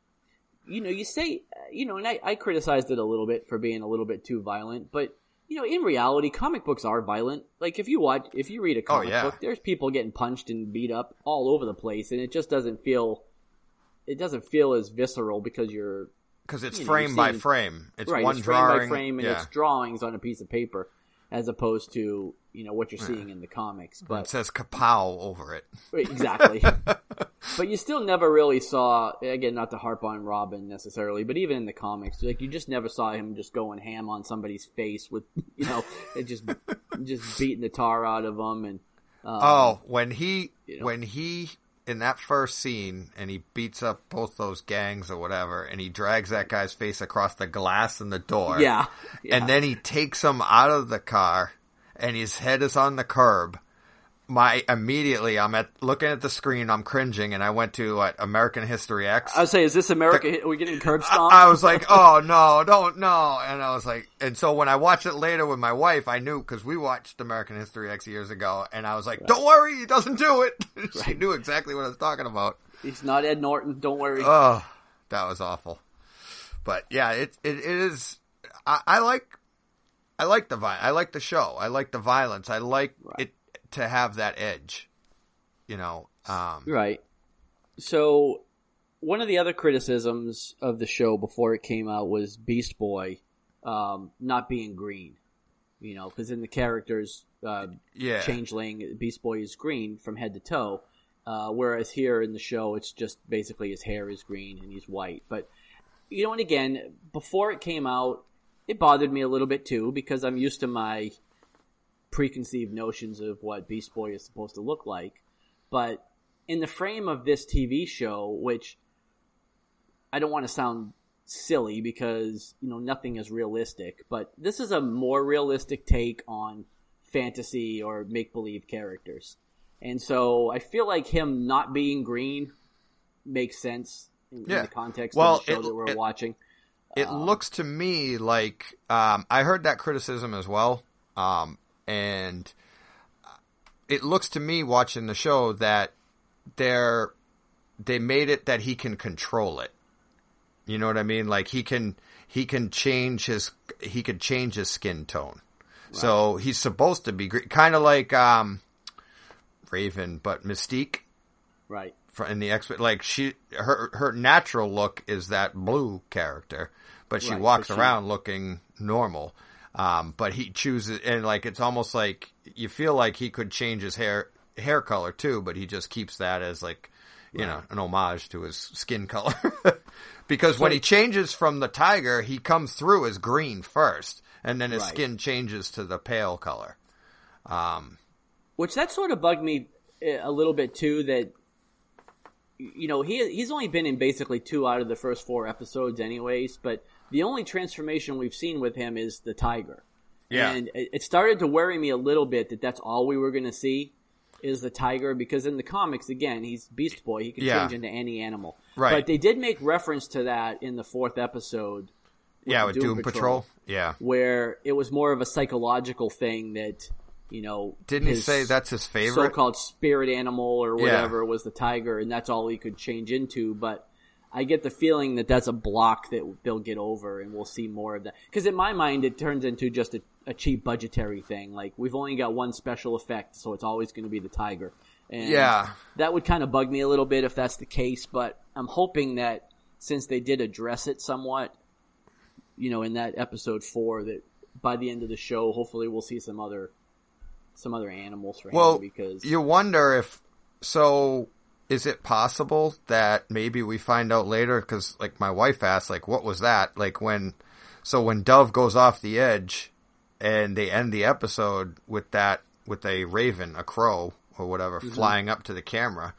you know, you say, you know, and I, I criticized it a little bit for being a little bit too violent, but you know, in reality, comic books are violent. Like if you watch, if you read a comic Oh, yeah. book, there's people getting punched and beat up all over the place, and it just doesn't feel, it doesn't feel as visceral because you're Because it's You know, frame you're by seeing- frame. It's right, one it's frame drawing. by frame, and yeah. it's drawings on a piece of paper, as opposed to you know what you're seeing in the comics. It But says kapow over it. exactly. But you still never really saw, again, not to harp on Robin necessarily, but even in the comics, like you just never saw him just going ham on somebody's face with, you know, it just just beating the tar out of them. And um, Oh, when he you know. when he in that first scene and he beats up both those gangs or whatever, and he drags that guy's face across the glass in the door. yeah, yeah. And then he takes him out of the car, and his head is on the curb. My immediately, I'm at looking at the screen, I'm cringing, and I went to what, American History X. I would say, is this America? Are we getting curb stomped? I, I was like, oh no, don't no, and I was like, and so when I watched it later with my wife, I knew because we watched American History X years ago, and I was like, don't worry, he doesn't do it. She Right. knew exactly what I was talking about. He's not Ed Norton. Don't worry. Oh, that was awful. But yeah, it it, it is. I, I like, I like the vi- I like the show. I like the violence. I like Right. it to have that edge. You know. Um, Right. So, one of the other criticisms of the show before it came out was Beast Boy um, not being green. You know, because in the characters, uh, yeah. Changeling, Beast Boy is green from head to toe, uh, whereas here in the show, it's just basically his hair is green and he's white. But, you know, and again, before it came out, it bothered me a little bit too, because I'm used to my preconceived notions of what Beast Boy is supposed to look like. But in the frame of this T V show, which I don't want to sound silly because, you know, nothing is realistic, but this is a more realistic take on fantasy or make-believe characters. And so I feel like him not being green makes sense in, yeah. in the context well, of the show it, that we're it, watching. It um, looks to me like, um, I heard that criticism as well, um, and it looks to me watching the show that they're, they made it that he can control it. You know what I mean? Like he can, he can change his, he could change his skin tone. Right. So he's supposed to be kind of like, um, Raven, but Mystique. Right. In the X, like she, her, her natural look is that blue character, but she right, walks but around she... looking normal. Um, but he chooses, and like, it's almost like you feel like he could change his hair, hair color too, but he just keeps that as like, you right. know, an homage to his skin color. Because so, when he changes from the tiger, he comes through as green first, and then his right. skin changes to the pale color. Um, Which that sort of bugged me a little bit too, that, you know, he he's only been in basically two out of the first four episodes anyways, but the only transformation we've seen with him is the tiger. Yeah. And it, it started to worry me a little bit that that's all we were going to see is the tiger, because in the comics, again, he's Beast Boy. He can yeah. change into any animal. Right. But they did make reference to that in the fourth episode. With yeah, with Doom, Doom Patrol. Patrol. Yeah. Where it was more of a psychological thing that, you know, didn't he say that's his favorite? So-called spirit animal or whatever yeah. was the tiger, and that's all he could change into. But I get the feeling that that's a block that they'll get over, and we'll see more of that. Because in my mind, it turns into just a, a cheap budgetary thing. Like, we've only got one special effect, so it's always going to be the tiger. And yeah. that would kind of bug me a little bit if that's the case, but I'm hoping that since they did address it somewhat, you know, in that episode four, that by the end of the show, hopefully we'll see some other some other animals for well, him. Because you wonder if, so is it possible that maybe we find out later, because like my wife asked, like, what was that? Like when, so when Dove goes off the edge and they end the episode with that, with a raven, a crow or whatever, mm-hmm. flying up to the camera,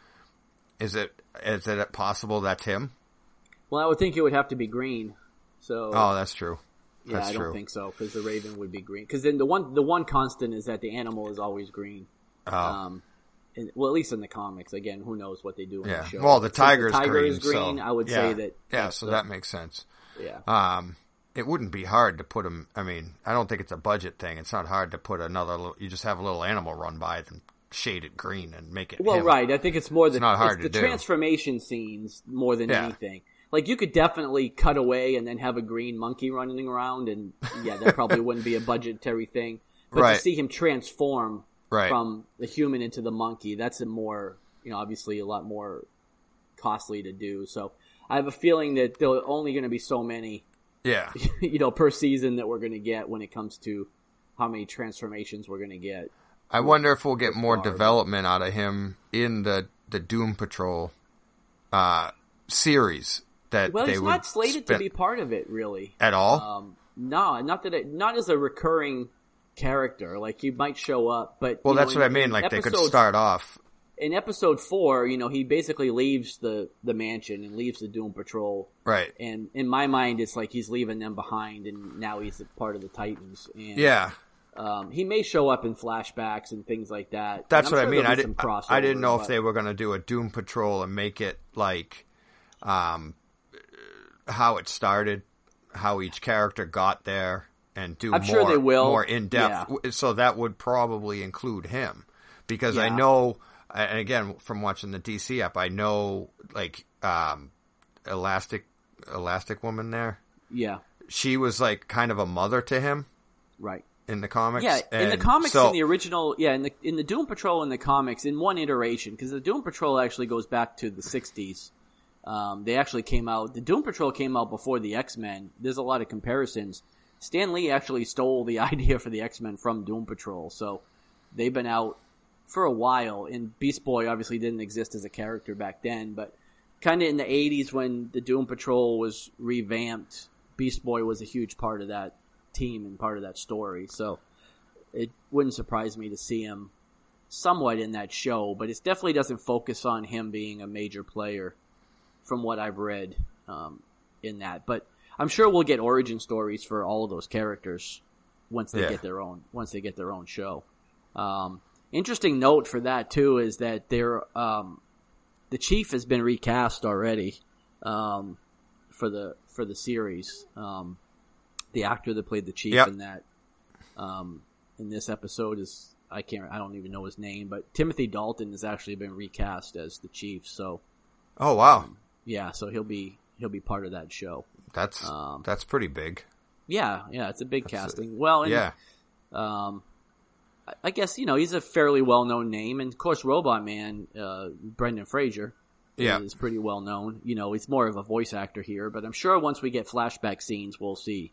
is it, is it possible that's him? Well, I would think it would have to be green. So oh, that's true. Yeah, that's I don't true. think so, because the raven would be green. Because then the one the one constant is that the animal is always green. Oh. Um, and, well, at least in the comics. Again, who knows what they do in yeah. the show. Well, the tiger's the tiger green, is green. so, I would yeah. say that. Yeah, so the, that makes sense. Yeah. Um, it wouldn't be hard to put him. I mean, I don't think it's a budget thing. It's not hard to put another. Little, you just have a little animal run by and shade it green and make it. Well, him. right. I think it's more the it's not hard it's to the do. transformation scenes more than yeah. anything. Like, you could definitely cut away and then have a green monkey running around, and yeah, that probably wouldn't be a budgetary thing. But right. to see him transform right. from the human into the monkey, that's a more, you know, obviously a lot more costly to do. So I have a feeling that there are only going to be so many, yeah, you know, per season that we're going to get when it comes to how many transformations we're going to get. I wonder if we'll get more development out of him in the, the Doom Patrol uh, series. That well, they he's would not slated spend... to be part of it, really. At all? Um, no, not that it, not as a recurring character. Like, he might show up, but well, you that's know, what in, I mean. Like, episodes, they could start off in episode four. You know, he basically leaves the, the mansion and leaves the Doom Patrol. Right. And in my mind, it's like he's leaving them behind, and now he's a part of the Titans. And, yeah. Um, he may show up in flashbacks and things like that. That's what sure I mean. I, did, I didn't know but... if they were going to do a Doom Patrol and make it like, um. how it started, how each character got there, and do I'm more, sure they will. more in-depth. Yeah. So that would probably include him. Because yeah. I know, and again, from watching the D C app, I know, like, um, Elastic, Elastic Woman there. Yeah. She was, like, kind of a mother to him. Right. In the comics. Yeah, in and the comics, so, in the original, yeah, in the in the Doom Patrol in the comics, in one iteration, because the Doom Patrol actually goes back to the sixties. Um, they actually came out. The Doom Patrol came out before the X-Men. There's a lot of comparisons. Stan Lee actually stole the idea for the X-Men from Doom Patrol, so they've been out for a while. And Beast Boy obviously didn't exist as a character back then, but kind of in the eighties when the Doom Patrol was revamped, Beast Boy was a huge part of that team and part of that story. So it wouldn't surprise me to see him somewhat in that show, but it definitely doesn't focus on him being a major player from what I've read um, in that. But I'm sure we'll get origin stories for all of those characters once they yeah. get their own once they get their own show. Um, interesting note for that too is that they're um, the Chief has been recast already um, for the for the series. Um, the actor that played the Chief yep. in that um, in this episode is I can't I don't even know his name, but Timothy Dalton has actually been recast as the Chief. So, oh wow, um, yeah, so he'll be he'll be part of that show. That's um, that's pretty big. Yeah, yeah, it's a big that's casting. A, well, and, yeah. Um, I guess, you know, he's a fairly well-known name. And, of course, Robot Man, uh, Brendan Fraser, yeah. is pretty well-known. You know, he's more of a voice actor here. But I'm sure once we get flashback scenes, we'll see,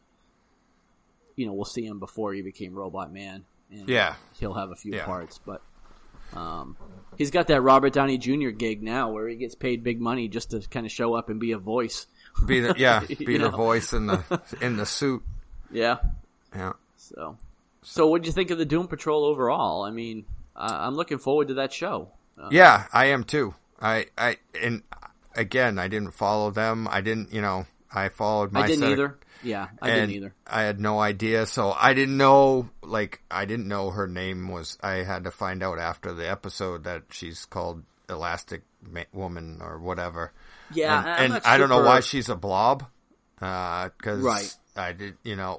you know, we'll see him before he became Robot Man. And yeah. he'll have a few yeah. parts. But um, he's got that Robert Downey Junior gig now where he gets paid big money just to kind of show up and be a voice. Be the, yeah, be the know? voice in the in the suit. Yeah. Yeah. So... So what did you think of the Doom Patrol overall? I mean, uh, I'm looking forward to that show. Uh, yeah, I am too. I, I, and again, I didn't follow them. I didn't, you know, I followed my I didn't set either. Of, yeah, I didn't either. I had no idea. So I didn't know, like, I didn't know her name was, I had to find out after the episode that she's called Elastic Ma- Woman or whatever. Yeah. And, I'm and not I don't know super... why she's a blob. Uh, cause right. I did, you know,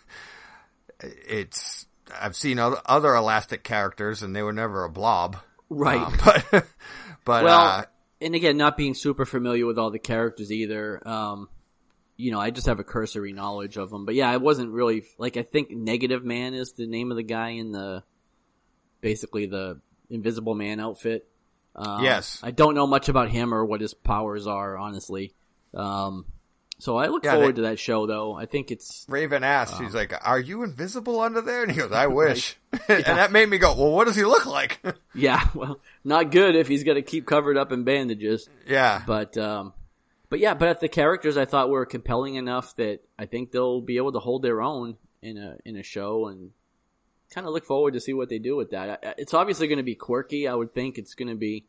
it's I've seen other, other elastic characters and they were never a blob, right? Um, but but well, uh, and again, not being super familiar with all the characters either. Um, you know, I just have a cursory knowledge of them. But yeah, I wasn't really like I think Negative Man is the name of the guy in the basically the Invisible Man outfit. Um, yes, I don't know much about him or what his powers are, honestly. Um, So I look yeah, forward they, to that show, though. I think it's... Raven asked, um, she's like, are you invisible under there? And he goes, I wish. Right. and Yeah. that made me go, well, what does he look like? yeah, well, not good if he's got to keep covered up in bandages. Yeah. But, um, but yeah, but the characters I thought were compelling enough that I think they'll be able to hold their own in a in a show, and kind of look forward to see what they do with that. It's obviously going to be quirky. I would think it's going to be,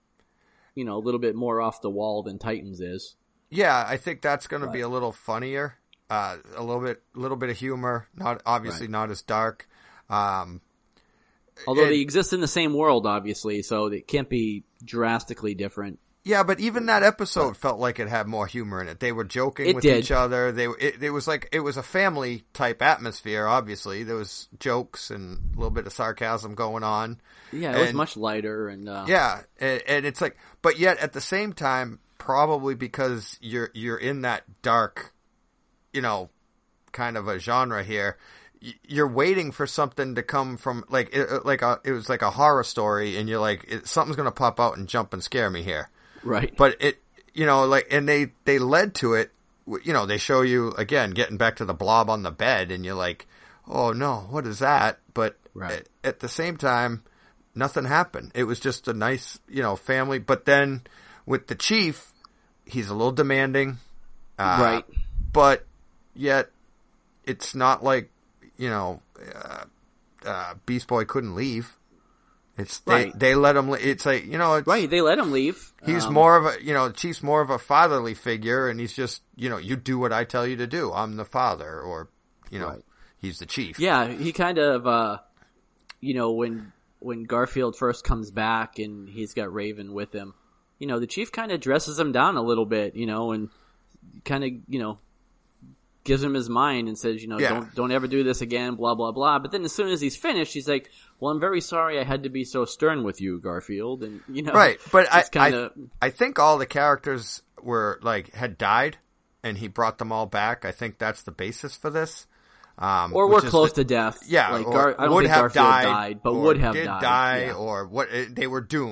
you know, a little bit more off the wall than Titans is. Yeah, I think that's going to But, be a little funnier, uh, a little bit, little bit of humor. Not obviously right. not as dark. Um, Although it, they exist in the same world, obviously, so it can't be drastically different. Yeah, but even that episode felt like it had more humor in it. They were joking It with did. each other. They it, it was like it was a family type atmosphere. Obviously, there was jokes and a little bit of sarcasm going on. Yeah, it and, was much lighter, and uh, yeah, and, and it's like, but yet at the same time, probably because you're you're in that dark, you know, kind of a genre here. You're waiting for something to come from like it, like a it was like a horror story, and you're like it, something's gonna pop out and jump and scare me here. right. But it, you know, like, and they, they led to it, you know, they show you, again, getting back to the blob on the bed, and you're like, oh no, what is that? But right. at, at the same time, nothing happened. It was just a nice, you know, family. But then with the Chief, he's a little demanding. Uh, right. But yet, it's not like, you know, uh, uh, Beast Boy couldn't leave. It's they, right. they let him. It's like, you know, it's, right. They let him leave. He's um, more of a, you know, Chief's more of a fatherly figure, and he's just, you know, you do what I tell you to do. I'm the father, or, you know, right. he's the Chief. Yeah, he kind of, uh, you know, when when Garfield first comes back and he's got Raven with him, you know, the Chief kind of dresses him down a little bit, you know, and kind of, you know, gives him his mind and says, you know, yeah. don't don't ever do this again, blah, blah, blah. But then as soon as he's finished, he's like, well, I'm very sorry I had to be so stern with you, Garfield. And, you know, right. But I, kinda... I, I think all the characters were, like, had died, and he brought them all back. I think that's the basis for this. Um, or we're close the, to death. Yeah. Like, or Gar, I don't would think have Garfield died, died, but or would have did died. die, yeah. or what, they were doomed.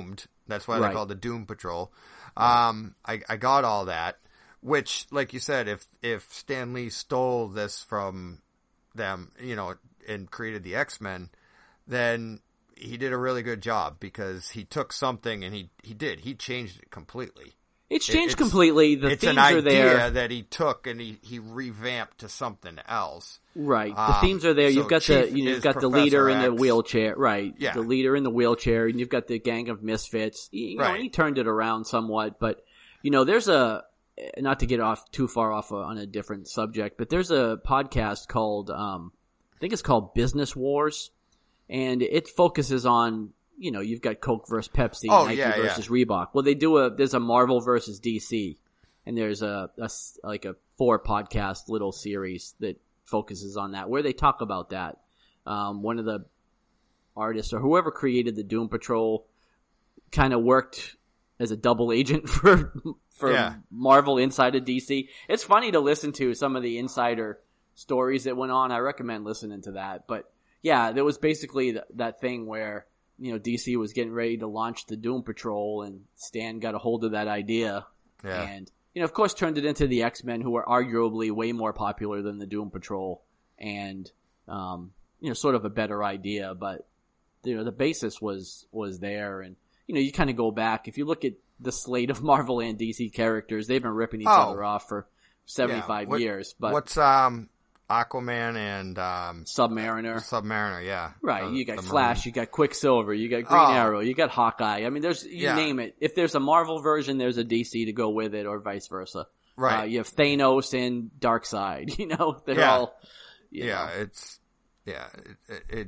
That's why Right. they call it the Doom Patrol. Um, I, I got all that, which, like you said, if if Stan Lee stole this from them, you know, and created the X-Men, then he did a really good job because he took something and he, he did. He changed it completely. It's changed it's, completely. The it's themes an are idea there. that he took and he, he revamped to something else. Right. The Um, themes are there. so You've got Chief the you've is got the Professor leader in the X. wheelchair. Right. Yeah. The leader in the wheelchair, and you've got the gang of misfits. You know, Right. and he turned it around somewhat, but you know, there's a not to get off too far off on a different subject, but there's a podcast called um, I think it's called Business Wars, and it focuses on, you know, you've got Coke versus Pepsi, Oh, Nike yeah, versus Reebok. Well, they do a there's a Marvel versus D C, and there's a, a s- like a four podcast little series that focuses on that, where they talk about that. Um, one of the artists or whoever created the Doom Patrol kind of worked as a double agent for for Yeah. Marvel inside of D C. It's funny to listen to some of the insider stories that went on. I recommend listening to that. But yeah, there was basically th- that thing where, you know, D C was getting ready to launch the Doom Patrol, and Stan got a hold of that idea, Yeah. and, you know, of course, turned it into the X-Men, who are arguably way more popular than the Doom Patrol, and um, you know, sort of a better idea. But you know, the basis was was there, and you know, you kind of go back. If you look at the slate of Marvel and D C characters, they've been ripping each Oh. other off for seventy-five Yeah. What- years. But What's um Aquaman and um Submariner. Submariner? Yeah, Right, The- you got the Flash, Marine. you got Quicksilver, you got Green Oh. Arrow, you got Hawkeye. I mean, there's, you Yeah. name it. If there's a Marvel version, there's a D C to go with it, or vice versa. Right. Uh, you have Thanos and Darkseid, you know, they're Yeah. all, you Yeah, know. it's yeah. It, it, it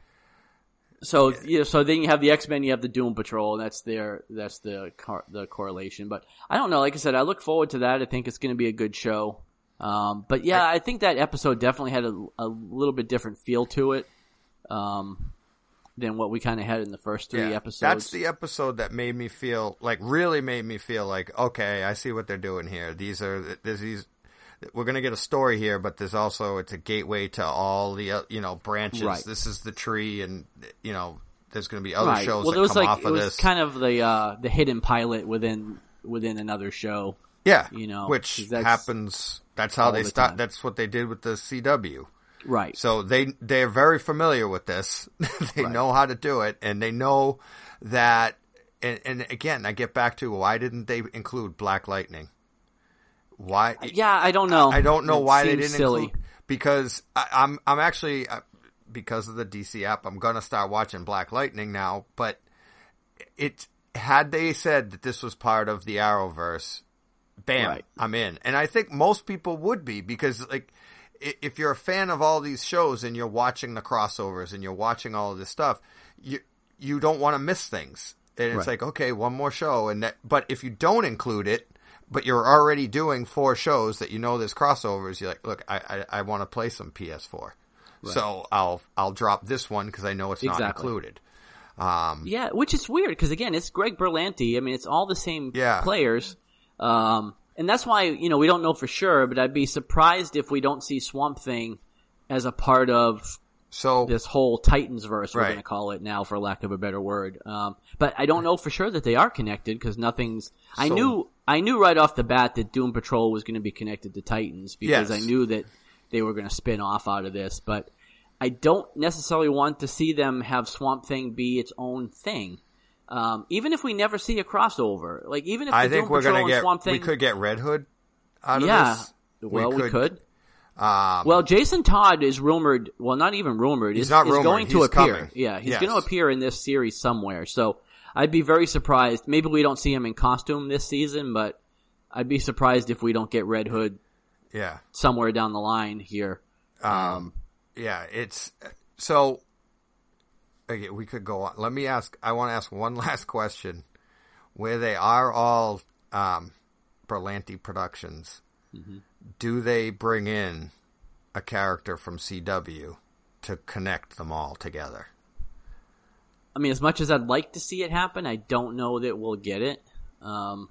So, you know, so then you have the X-Men, you have the Doom Patrol, and that's their, that's the, car, the correlation. But I don't know, like I said, I look forward to that. I think it's going to be a good show. Um, but yeah, I, I think that episode definitely had a, a little bit different feel to it, um, than what we kind of had in the first three yeah, episodes. That's the episode that made me feel like really made me feel like okay, I see what they're doing here. These are there's these. We're gonna get a story here, but there's also it's a gateway to all the uh, you know branches. Right. This is the tree, and you know there's gonna be other right. shows well, that it was come like, off it of was this. kind of the, uh, the hidden pilot within, within another show. yeah, you know, which 'cause that's happens. That's how all they the start. time. That's what they did with the C W. Right. So they they're very familiar with this. they Right. know how to do it, and they know that. And, and again, I get back to why didn't they include Black Lightning? Why? Yeah, I don't know. I don't know It why they seems didn't silly. include because I, I'm I'm actually uh, because of the D C app, I'm gonna start watching Black Lightning now. But it had they said that this was part of the Arrowverse, bam, Right. I'm in. And I think most people would be because like i- if you're a fan of all these shows and you're watching the crossovers and you're watching all of this stuff, you you don't want to miss things. And it's Right. like, okay, one more show, and that. But if you don't include it, but you're already doing four shows that you know there's crossovers, you're like, look, I I, I want to play some P S four, so I'll I'll drop this one because I know it's not Exactly. included. Um, Yeah, which is weird because again, it's Greg Berlanti. I mean, it's all the same Yeah. players, um, and that's why you know we don't know for sure. But I'd be surprised if we don't see Swamp Thing as a part of so this whole Titans verse. We're Right. going to call it now, for lack of a better word. Um, but I don't know for sure that they are connected because nothing's. I So- knew I knew right off the bat that Doom Patrol was going to be connected to Titans because Yes. I knew that they were going to spin off out of this, but. I don't necessarily want to see them have Swamp Thing be its own thing. Um, even if we never see a crossover, like even if I the think Doom we're Patrol gonna and get Swamp Thing, we could get Red Hood out of yeah, this. well, we could. Um, Well, Jason Todd is rumored. Well, not even rumored. He's is, not is rumored. going to He's appear. coming. Yeah, he's Yes. going to appear in this series somewhere. So I'd be very surprised. Maybe we don't see him in costume this season, but I'd be surprised if we don't get Red Hood yeah, somewhere down the line here. um, yeah. It's so. Okay, we could go on. Let me ask. I want to ask one last question. Where they are all um, Berlanti Productions, Mm-hmm. do they bring in a character from C W to connect them all together? I mean, as much as I'd like to see it happen, I don't know that we'll get it. Um,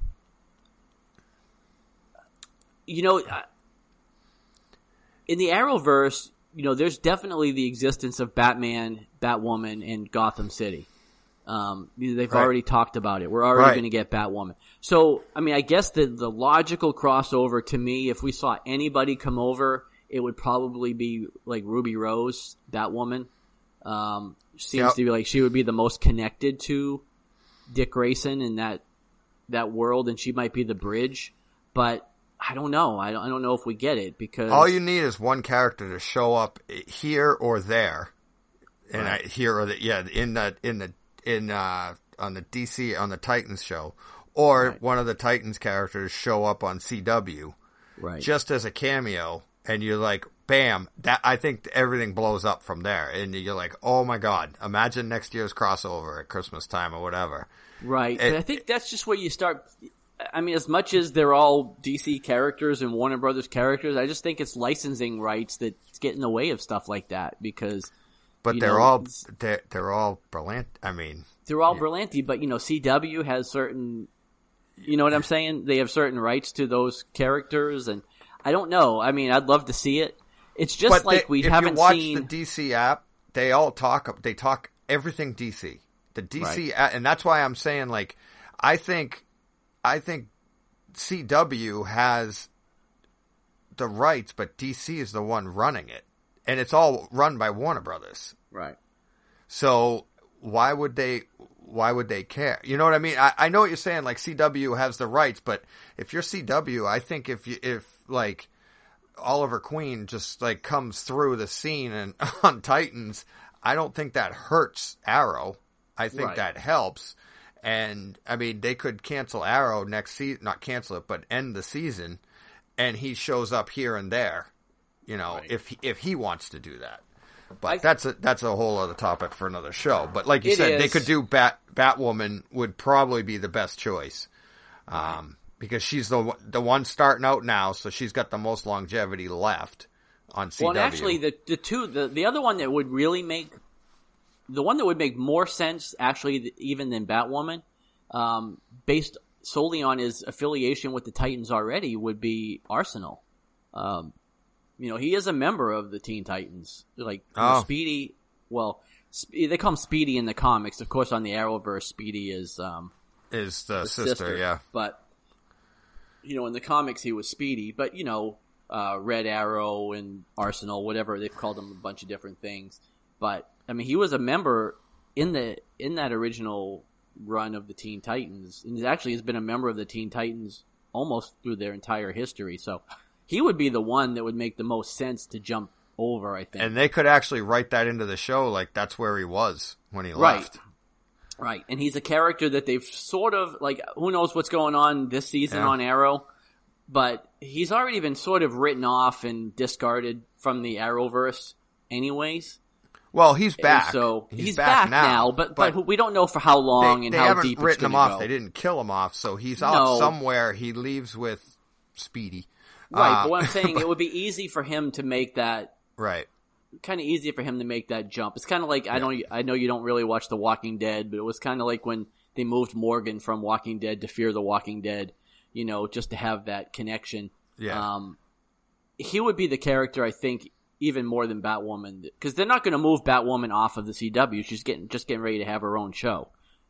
you know, I- in the Arrowverse, you know, there's definitely the existence of Batman, Batwoman, and Gotham City. Um, they've Right. already talked about it. We're already Right. going to get Batwoman. So, I mean, I guess the the logical crossover to me, if we saw anybody come over, it would probably be like Ruby Rose, Batwoman. Um, seems Yep. to be like she would be the most connected to Dick Grayson in that that world, and she might be the bridge. But I don't know. I don't, I don't know if we get it because All you need is one character to show up here or there, and Right. I, here or the yeah in the in the in uh on the D C on the Titans show, or Right. one of the Titans characters show up on C W right. just as a cameo, and you're like, bam! That I think everything blows up from there, and you're like, oh my god! Imagine next year's crossover at Christmas time or whatever. Right. It- but I think that's just where you start. I mean, as much as they're all D C characters and Warner Brothers characters, I just think it's licensing rights that get in the way of stuff like that because But you they're know, all they're, they're all brilliant. I mean, they're all Berlanti, but you know, C W has certain, you know what I'm saying? They have certain rights to those characters, and I don't know. I mean, I'd love to see it. It's just but like they, we if haven't you watch seen. the D C app, they all talk. They talk everything D C. The D C, Right. app, and that's why I'm saying like, I think, I think C W has the rights, but D C is the one running it, and it's all run by Warner Brothers. Right. So why would they? Why would they care? You know what I mean? I, I know what you're saying. Like C W has the rights, but if you're C W, I think if you if like Oliver Queen just like comes through the scene and on Titans, I don't think that hurts Arrow. I think Right. that helps. And I mean, they could cancel Arrow next season, not cancel it, but end the season, and he shows up here and there. You know, Right. if he, if he wants to do that. But I- that's a that's a whole other topic for another show. But like you It said, they is. could do Bat Batwoman would probably be the best choice, um, because she's the one- the one starting out now, so she's got the most longevity left on C W. Well, and actually, the the two the the other one that would really make the one that would make more sense actually th- even than Batwoman, um, based solely on his affiliation with the Titans already, would be Arsenal. Um, you know, he is a member of the Teen Titans. Like you know, Oh. Speedy, well, Sp- they call him Speedy in the comics. Of course, on the Arrowverse, Speedy is um, is the, the sister, yeah. But you know, in the comics, he was Speedy. But you know, uh, Red Arrow and Arsenal, whatever they've called him, a bunch of different things. But I mean, he was a member in the in that original run of the Teen Titans, and he actually has been a member of the Teen Titans almost through their entire history. So he would be the one that would make the most sense to jump over, I think. And they could actually write that into the show, like that's where he was when he Right. left. Right, and he's a character that they've sort of, like, who knows what's going on this season Yeah. on Arrow, but he's already been sort of written off and discarded from the Arrowverse anyways. Well, he's back. So he's, he's, back, back, now, but, but we don't know for how long they, and they how haven't deep written it's him going off. to They go. didn't kill him off, so he's No. off somewhere. He leaves with Speedy. Right, Uh, but what I'm saying, it would be easy for him to make that, right. kind of easy for him to make that jump. It's kind of like, I don't, I know you don't really watch The Walking Dead, but it was kind of like when they moved Morgan from Walking Dead to Fear the Walking Dead, you know, just to have that connection. Yeah. Um, he would be the character, I think, even more than Batwoman, because they're not going to move Batwoman off of the C W. She's getting just getting ready to have her own show,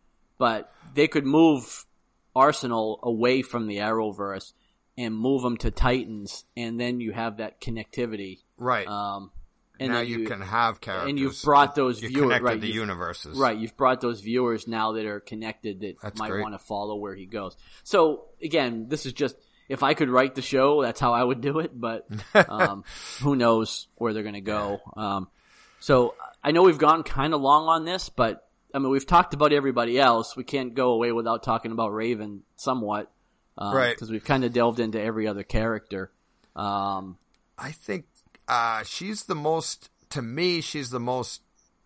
but they could move Arsenal away from the Arrowverse and move them to Titans, and then you have that connectivity. Right. Um, and now then you, can have characters. and you've brought those you viewers connected right. the you've- universes. Right, you've brought those viewers now that are connected that That's might great. want to follow where he goes. So again, this is just if I could write the show, that's how I would do it. But um, who knows where they're going to go? Um, so I know we've gone kind of long on this, but I mean we've talked about everybody else. We can't go away without talking about Raven somewhat, um, Right. Because we've kind of delved into every other character. Um, I think uh, she's the most, to me, she's the most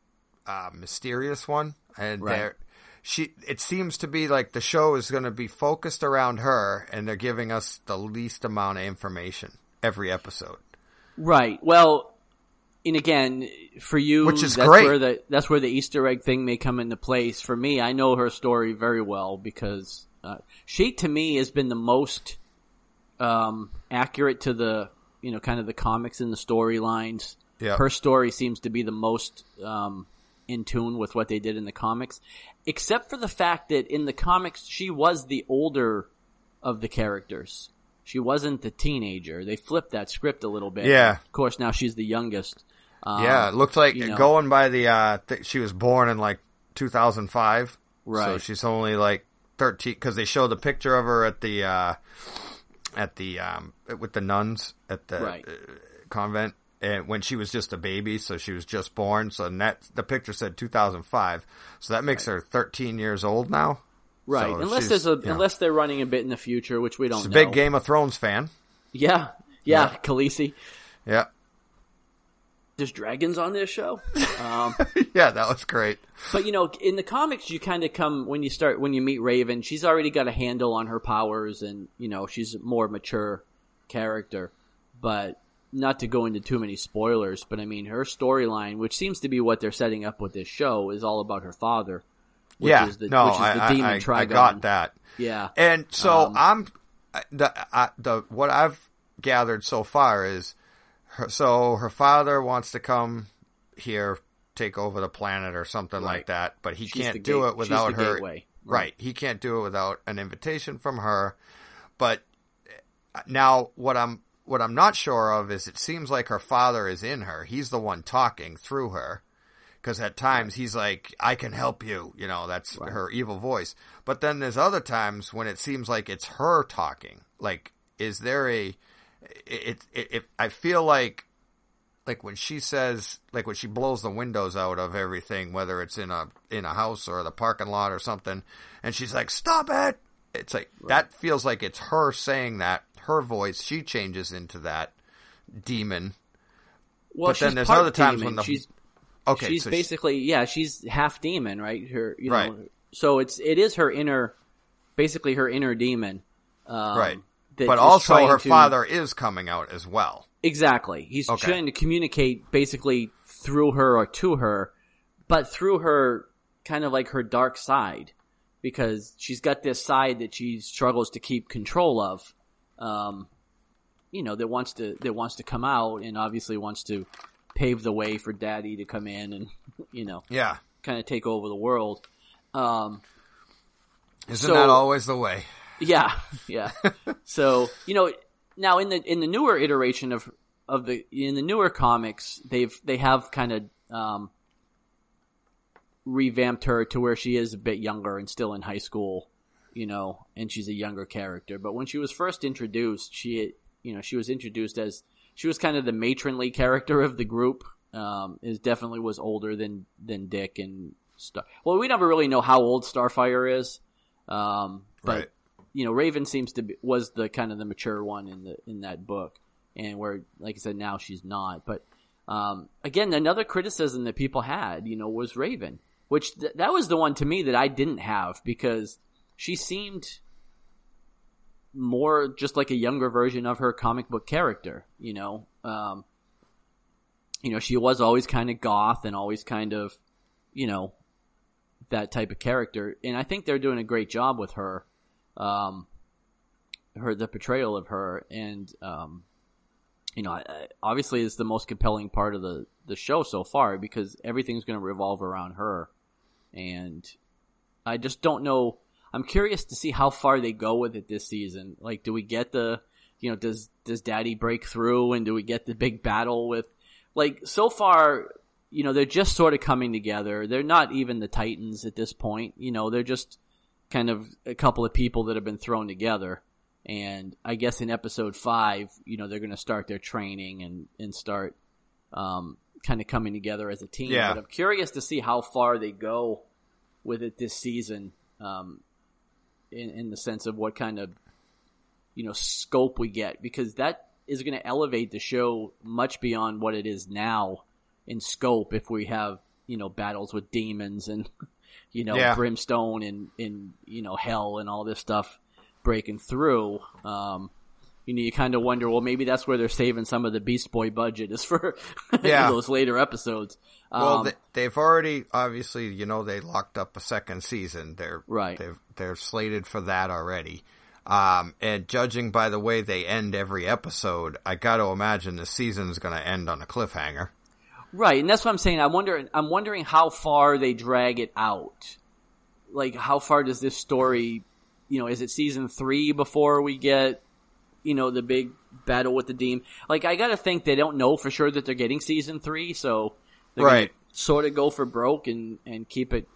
uh, mysterious one. And Right. they're she. It seems to be like the show is going to be focused around her, and they're giving us the least amount of information every episode. Right. Well, and again, for you, Which is that's great. where the that's where the Easter egg thing may come into place. For me, I know her story very well because uh, she, to me, has been the most um, accurate to the you know kind of the comics and the storylines. Yep. Her story seems to be the most um, in tune with what they did in the comics, except for the fact that in the comics she was the older of the characters. She wasn't the teenager. They flipped that script a little bit. Yeah. Of course, now she's the youngest. Um, yeah, it looked like you know, going by the uh, th- she was born in like two thousand five, right? So she's only like thirteen because they showed the picture of her at the uh, at the um, with the nuns at the right. uh, convent. And when she was just a baby, so she was just born. So that the picture said two thousand five. So that makes right. her thirteen years old now. Right. So unless there's a you know, unless they're running a bit in the future, which we don't she's know. a big Game of Thrones fan. Yeah. Yeah. yeah. Khaleesi. Yeah. There's dragons on this show. Um, yeah, that was great. But you know, in the comics, you kind of come when you start when you meet Raven. She's already got a handle on her powers, and you know she's a more mature character. But not to go into too many spoilers, but I mean her storyline, which seems to be what they're setting up with this show, is all about her father. Which yeah, is the, no, which is the I, demon I, Trigon. I got that. Yeah, and so um, I'm the I, the what I've gathered so far is. Her, so her father wants to come here, take over the planet or something right. like that, but he She's can't do gate, it without her. Gateway. Right. right. He can't do it without an invitation from her. But now what I'm what I'm not sure of is it seems like her father is in her. He's the one talking through her. Because at times he's like, I can help you. You know, that's right. her evil voice. But then there's other times when it seems like it's her talking. Like, is there a... It, it, it, I feel like, like when she says, like when she blows the windows out of everything, whether it's in a, in a house or the parking lot or something, and she's like, stop it. It's like, right. that feels like it's her saying that, her voice, she changes into that demon. Well, but she's then there's part other times demon. when the, she's, okay, she's so basically, she, yeah, she's half demon, right? Her, you right. know, so it's, it is her inner, basically her inner demon. Um, right. But also her to, father is coming out as well. Exactly. He's okay. trying to communicate basically through her or to her, but through her kind of like her dark side, because she's got this side that she struggles to keep control of, um, you know, that wants to, that wants to come out and obviously wants to pave the way for Daddy to come in and, you know, yeah, kind of take over the world. Um, Isn't so, that always the way? Yeah, yeah. So, you know, now in the in the newer iteration of of the in the newer comics, they've they have kind of um, revamped her to where she is a bit younger and still in high school, you know, and she's a younger character. But when she was first introduced, she you know she was introduced as she was kind of the matronly character of the group. Um, is definitely was older than than Dick and Star. Well, we never really know how old Starfire is, um, but. Right. You know, Raven seems to be, was the kind of the mature one in the in that book, and where, like I said, now she's not. But um, again, another criticism that people had, you know, was Raven, which th- that was the one to me that I didn't have because she seemed more just like a younger version of her comic book character. You know, um, you know, she was always kind of goth and always kind of, you know, that type of character, and I think they're doing a great job with her. Um, her the portrayal of her, and um, you know, obviously it's the most compelling part of the, the show so far because everything's going to revolve around her, and I just don't know. I'm curious to see how far they go with it this season. Like, do we get the, you know, does does Daddy break through, and do we get the big battle with, like, so far, you know, they're just sort of coming together. They're not even the Titans at this point. You know, they're just kind of a couple of people that have been thrown together. And I guess in episode five, you know, they're going to start their training and, and start um, kind of coming together as a team. Yeah. But I'm curious to see how far they go with it this season, um, in, in the sense of what kind of, you know, scope we get, because that is going to elevate the show much beyond what it is now in scope if we have, you know, battles with demons and you know, yeah. brimstone and, and, you know, hell and all this stuff breaking through. Um, you know, you kind of wonder, well, maybe that's where they're saving some of the Beast Boy budget is for yeah. those later episodes. Um, well, they, they've already, obviously, you know, they locked up a second season. They're, right. they're, they're slated for that already. Um, and judging by the way they end every episode, I got to imagine the season's going to end on a cliffhanger. Right, and that's what I'm saying. I wonder. I'm wondering how far they drag it out. Like, how far does this story? You know, is it season three before we get, you know, the big battle with the Demon? Like, I got to think they don't know for sure that they're getting season three, so they're right. gonna sort of go for broke and and keep it,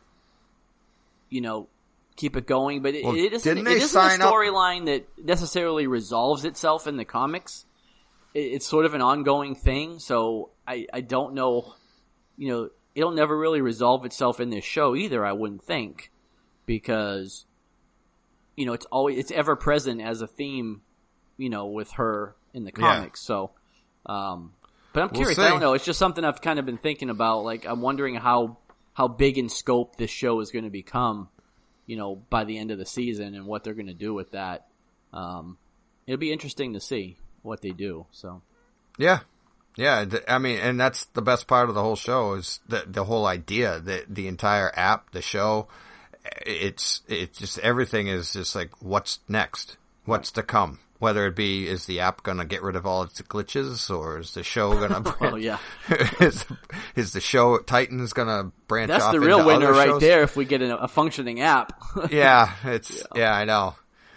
you know, keep it going. But it, well, it isn't. It isn't a storyline that necessarily resolves itself in the comics. It, it's sort of an ongoing thing, so. I, I don't know, you know, it'll never really resolve itself in this show either, I wouldn't think, because, you know, it's always, it's ever present as a theme, you know, with her in the comics, yeah. so, um, but I'm curious, we'll I don't know, it's just something I've kind of been thinking about, like, I'm wondering how, how big in scope this show is going to become, you know, by the end of the season and what they're going to do with that. Um, it'll be interesting to see what they do, so. Yeah. Yeah, I mean, and that's the best part of the whole show is the the whole idea, the the entire app, the show. It's it's just everything is just like what's next, what's to come. Whether it be is the app going to get rid of all its glitches, or is the show going to? Oh yeah, is is the show Titans going to branch that's off? That's the real into winner other right shows? there. If we get a, a functioning app. yeah, it's yeah. yeah, I know.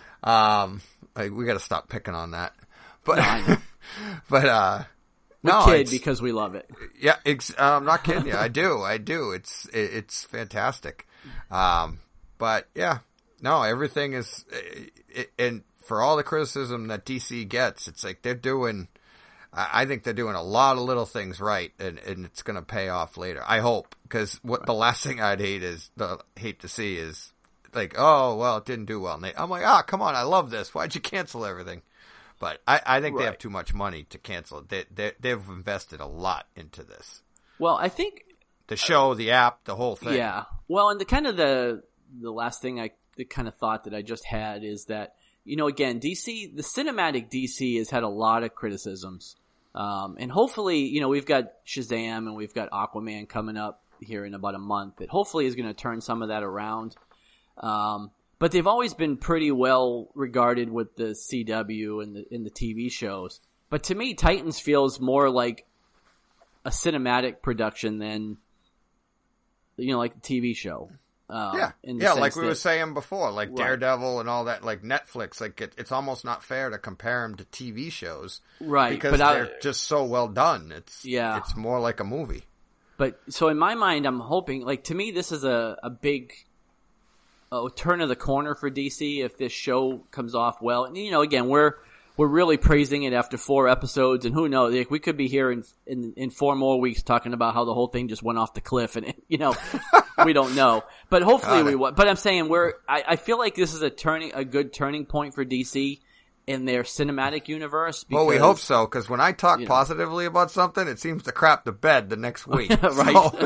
Um, like, we got to stop picking on that, but no, I know. but uh. We no, kid because we love it. Yeah, it's, I'm not kidding you. I do, I do. It's it, it's fantastic. Um, but yeah, no, everything is, it, and for all the criticism that D C gets, it's like they're doing. I think they're doing a lot of little things right, and, and it's going to pay off later. I hope, because what right. the last thing I'd hate is the hate to see is like, oh well, it didn't do well. And they, I'm like, ah, oh, come on, I love this. Why'd you cancel everything? But I, I think right. they have too much money to cancel it. They, they, they've invested a lot into this. Well, I think the show, the app, the whole thing. Yeah. Well, and the kind of the the last thing I the kind of thought that I just had is that, you know, again, D C, the cinematic D C has had a lot of criticisms, um, and hopefully, you know, we've got Shazam and we've got Aquaman coming up here in about a month that hopefully is going to turn some of that around. Um, But they've always been pretty well regarded with the C W and the in the T V shows. But to me, Titans feels more like a cinematic production than, you know, like the T V show. Um, yeah, in the yeah, sense like we that, were saying before, like right. Daredevil and all that, like Netflix. Like it, it's almost not fair to compare them to T V shows, right? Because but they're I, just so well done. It's yeah, it's more like a movie. But so in my mind, I'm hoping, like, to me, this is a a big. A turn of the corner for D C if this show comes off well. And, you know, again, we're we're really praising it after four episodes, and who knows, like, we could be here in, in in four more weeks talking about how the whole thing just went off the cliff, and, you know, we don't know. But hopefully we will. But I'm saying we're I, I feel like this is a turning a good turning point for D C in their cinematic universe. Because, well, we hope so, because when I talk you know, positively about something, it seems to crap the bed the next week. Right. So,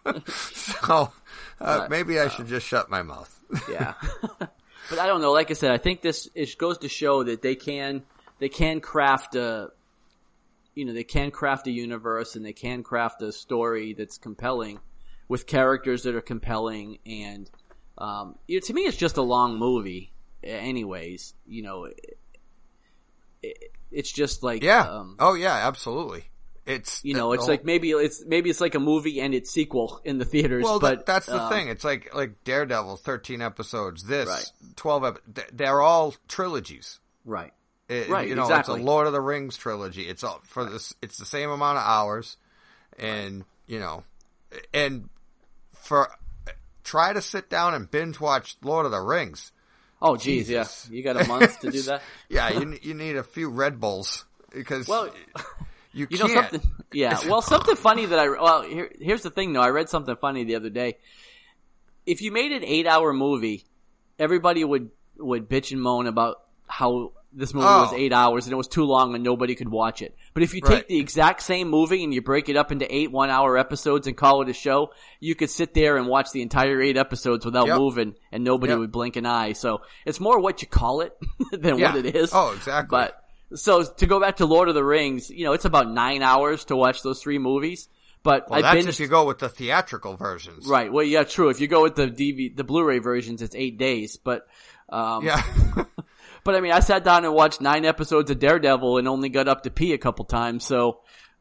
so uh, but, maybe I uh, should just shut my mouth. Yeah. But I don't know. Like I said, I think this it goes to show that they can they can craft a you know they can craft a universe, and they can craft a story that's compelling with characters that are compelling. And um, you know, to me, it's just a long movie. Anyways, you know, it, it, it's just like yeah. Um, oh yeah, absolutely. It's you know, the, it's the whole... like maybe it's maybe it's like a movie and its sequel in the theaters. Well, but that, that's the um, thing. It's like like Daredevil, thirteen episodes. This right. twelve. Ep- they're all trilogies. Right. It, right. You know, exactly. it's a Lord of the Rings trilogy. It's all for this. It's the same amount of hours, and you know, and for try to sit down and binge watch Lord of the Rings. Oh, geez, Jesus. Yeah. You got a month to do that? Yeah, you you need a few Red Bulls because well, you, you can't. know something. Yeah, well, something funny that I well here, here's the thing though. I read something funny the other day. If you made an eight-hour movie, everybody would would bitch and moan about how this movie oh. was eight hours and it was too long and nobody could watch it. But if you take right. the exact same movie and you break it up into eight one-hour episodes and call it a show, you could sit there and watch the entire eight episodes without yep. moving, and nobody yep. would blink an eye. So it's more what you call it than yeah. what it is. Oh, exactly. But so to go back to Lord of the Rings, you know, it's about nine hours to watch those three movies. But well, I that's binged, if you go with the theatrical versions, right? Well, yeah, true. If you go with the D V D, the Blu-ray versions, it's eight days. But um, yeah. But I mean, I sat down and watched nine episodes of Daredevil and only got up to pee a couple times. So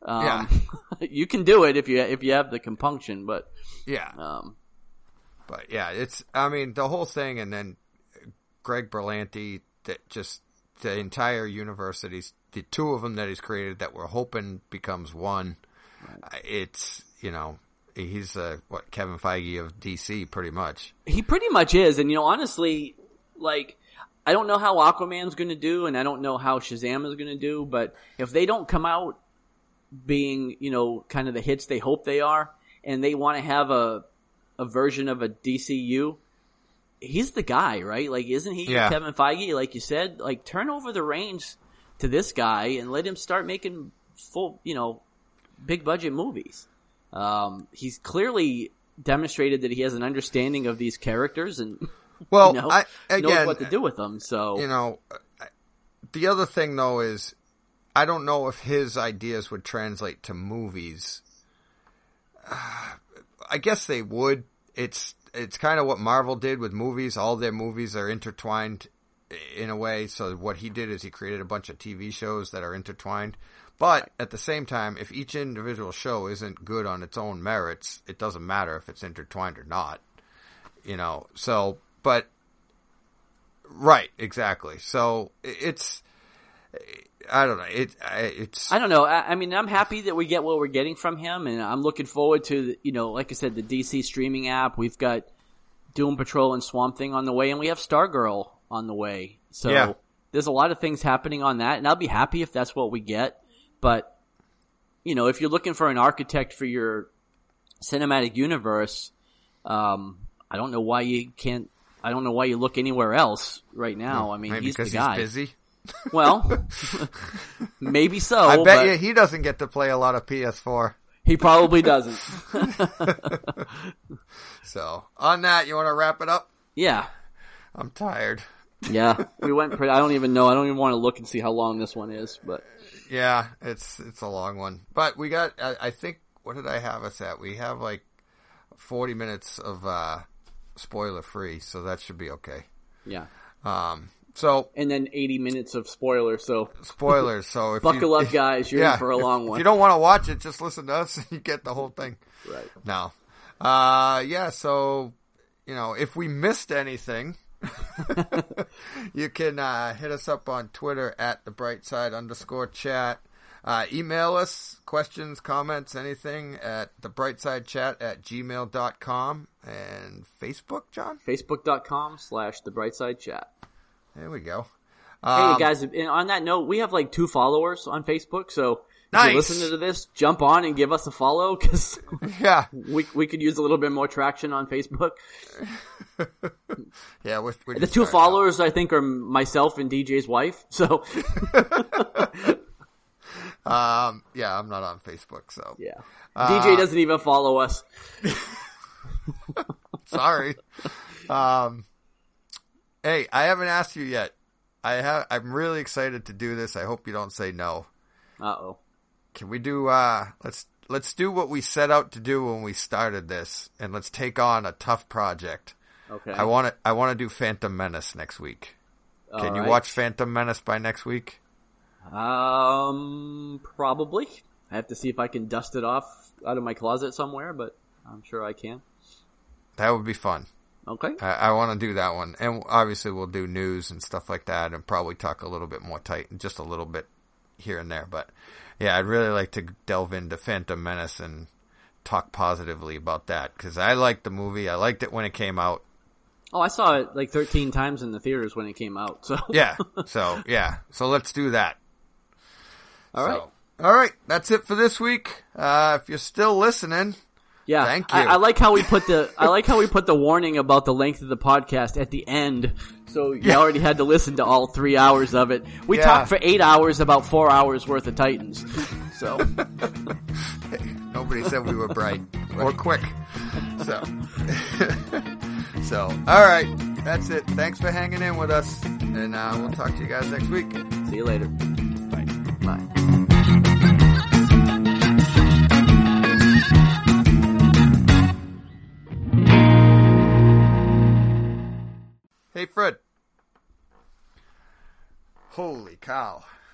Um, yeah. You can do it if you if you have the compunction, but yeah. Um, but yeah, it's I mean the whole thing, and then Greg Berlanti, that just the entire universities, the two of them that he's created that we're hoping becomes one. Right. It's you know he's uh, what Kevin Feige of D C pretty much. He pretty much is, and you know honestly, like. I don't know how Aquaman's going to do, and I don't know how Shazam is going to do, but if they don't come out being, you know, kind of the hits they hope they are, and they want to have a a version of a D C U, he's the guy, right? Like, isn't he yeah. Kevin Feige, like you said? Like, turn over the reins to this guy and let him start making full, you know, big budget movies. Um, he's clearly demonstrated that he has an understanding of these characters and... Well, you know, I, again, knows what to do with them. So you know, the other thing though is, I don't know if his ideas would translate to movies. Uh, I guess they would. It's it's kind of what Marvel did with movies. All their movies are intertwined in a way. So what he did is he created a bunch of T V shows that are intertwined. But at the same time, if each individual show isn't good on its own merits, it doesn't matter if it's intertwined or not. You know, so. But, right, exactly. So it's, I don't know. It, it's. I don't know. I, I mean, I'm happy that we get what we're getting from him, and I'm looking forward to, you know, like I said, the D C streaming app. We've got Doom Patrol and Swamp Thing on the way, and we have Stargirl on the way. So yeah. There's a lot of things happening on that, and I'll be happy if that's what we get. But, you know, if you're looking for an architect for your cinematic universe, um, I don't know why you can't. I don't know why you look anywhere else right now. I mean, maybe he's because the guy. He's busy. Well, maybe so. I bet but you he doesn't get to play a lot of P S four. He probably doesn't. So, on that, you want to wrap it up? Yeah. I'm tired. Yeah, we went. Pretty, I don't even know. I don't even want to look and see how long this one is. But yeah, it's it's a long one. But we got. I, I think. What did I have us at? We have like forty minutes of. Uh, spoiler free, so that should be okay. Yeah. Um. So and then eighty minutes of spoilers. So spoilers. So if buckle you, up, guys. You're yeah, in for a if, long one. If you don't want to watch it, just listen to us and you get the whole thing. Right. No. Uh. Yeah. So you know, if we missed anything, you can uh, hit us up on Twitter at the Brightside underscore chat. Uh, email us questions, comments, anything at the brightside chat at gmail dot com and Facebook, John? Facebook.com slash the brightside chat. There we go. Um, hey guys, um, on that note, we have like two followers on Facebook, so if nice. you're listening to this, jump on and give us a follow, because yeah. we we could use a little bit more traction on Facebook. yeah, we're, we're the two followers, out. I think, are myself and D J's wife, so... Um, yeah, I'm not on Facebook, so. Yeah. Uh, D J doesn't even follow us. Sorry. Um, hey, I haven't asked you yet. I have, I'm really excited to do this. I hope you don't say no. Uh-oh. Can we do, uh, let's, let's do what we set out to do when we started this, and let's take on a tough project. Okay. I want to, I want to do Phantom Menace next week. All Can right. you watch Phantom Menace by next week? Um, probably. I have to see if I can dust it off out of my closet somewhere, but I'm sure I can. That would be fun. Okay. I, I want to do that one. And obviously we'll do news and stuff like that and probably talk a little bit more tight, just a little bit here and there. But yeah, I'd really like to delve into Phantom Menace and talk positively about that, because I liked the movie. I liked it when it came out. Oh, I saw it like thirteen times in the theaters when it came out. So yeah. So yeah. So let's do that. All right. So, all right. That's it for this week. Uh, if you're still listening, yeah, thank you. I, I like how we put the I like how we put the warning about the length of the podcast at the end, so you yeah. already had to listen to all three hours of it. We yeah. talked for eight hours about four hours worth of Titans. So nobody said we were bright or quick. So, so all right. That's it. Thanks for hanging in with us, and uh, we'll talk to you guys next week. See you later. Bye. Bye. Hey, Fred. Holy cow.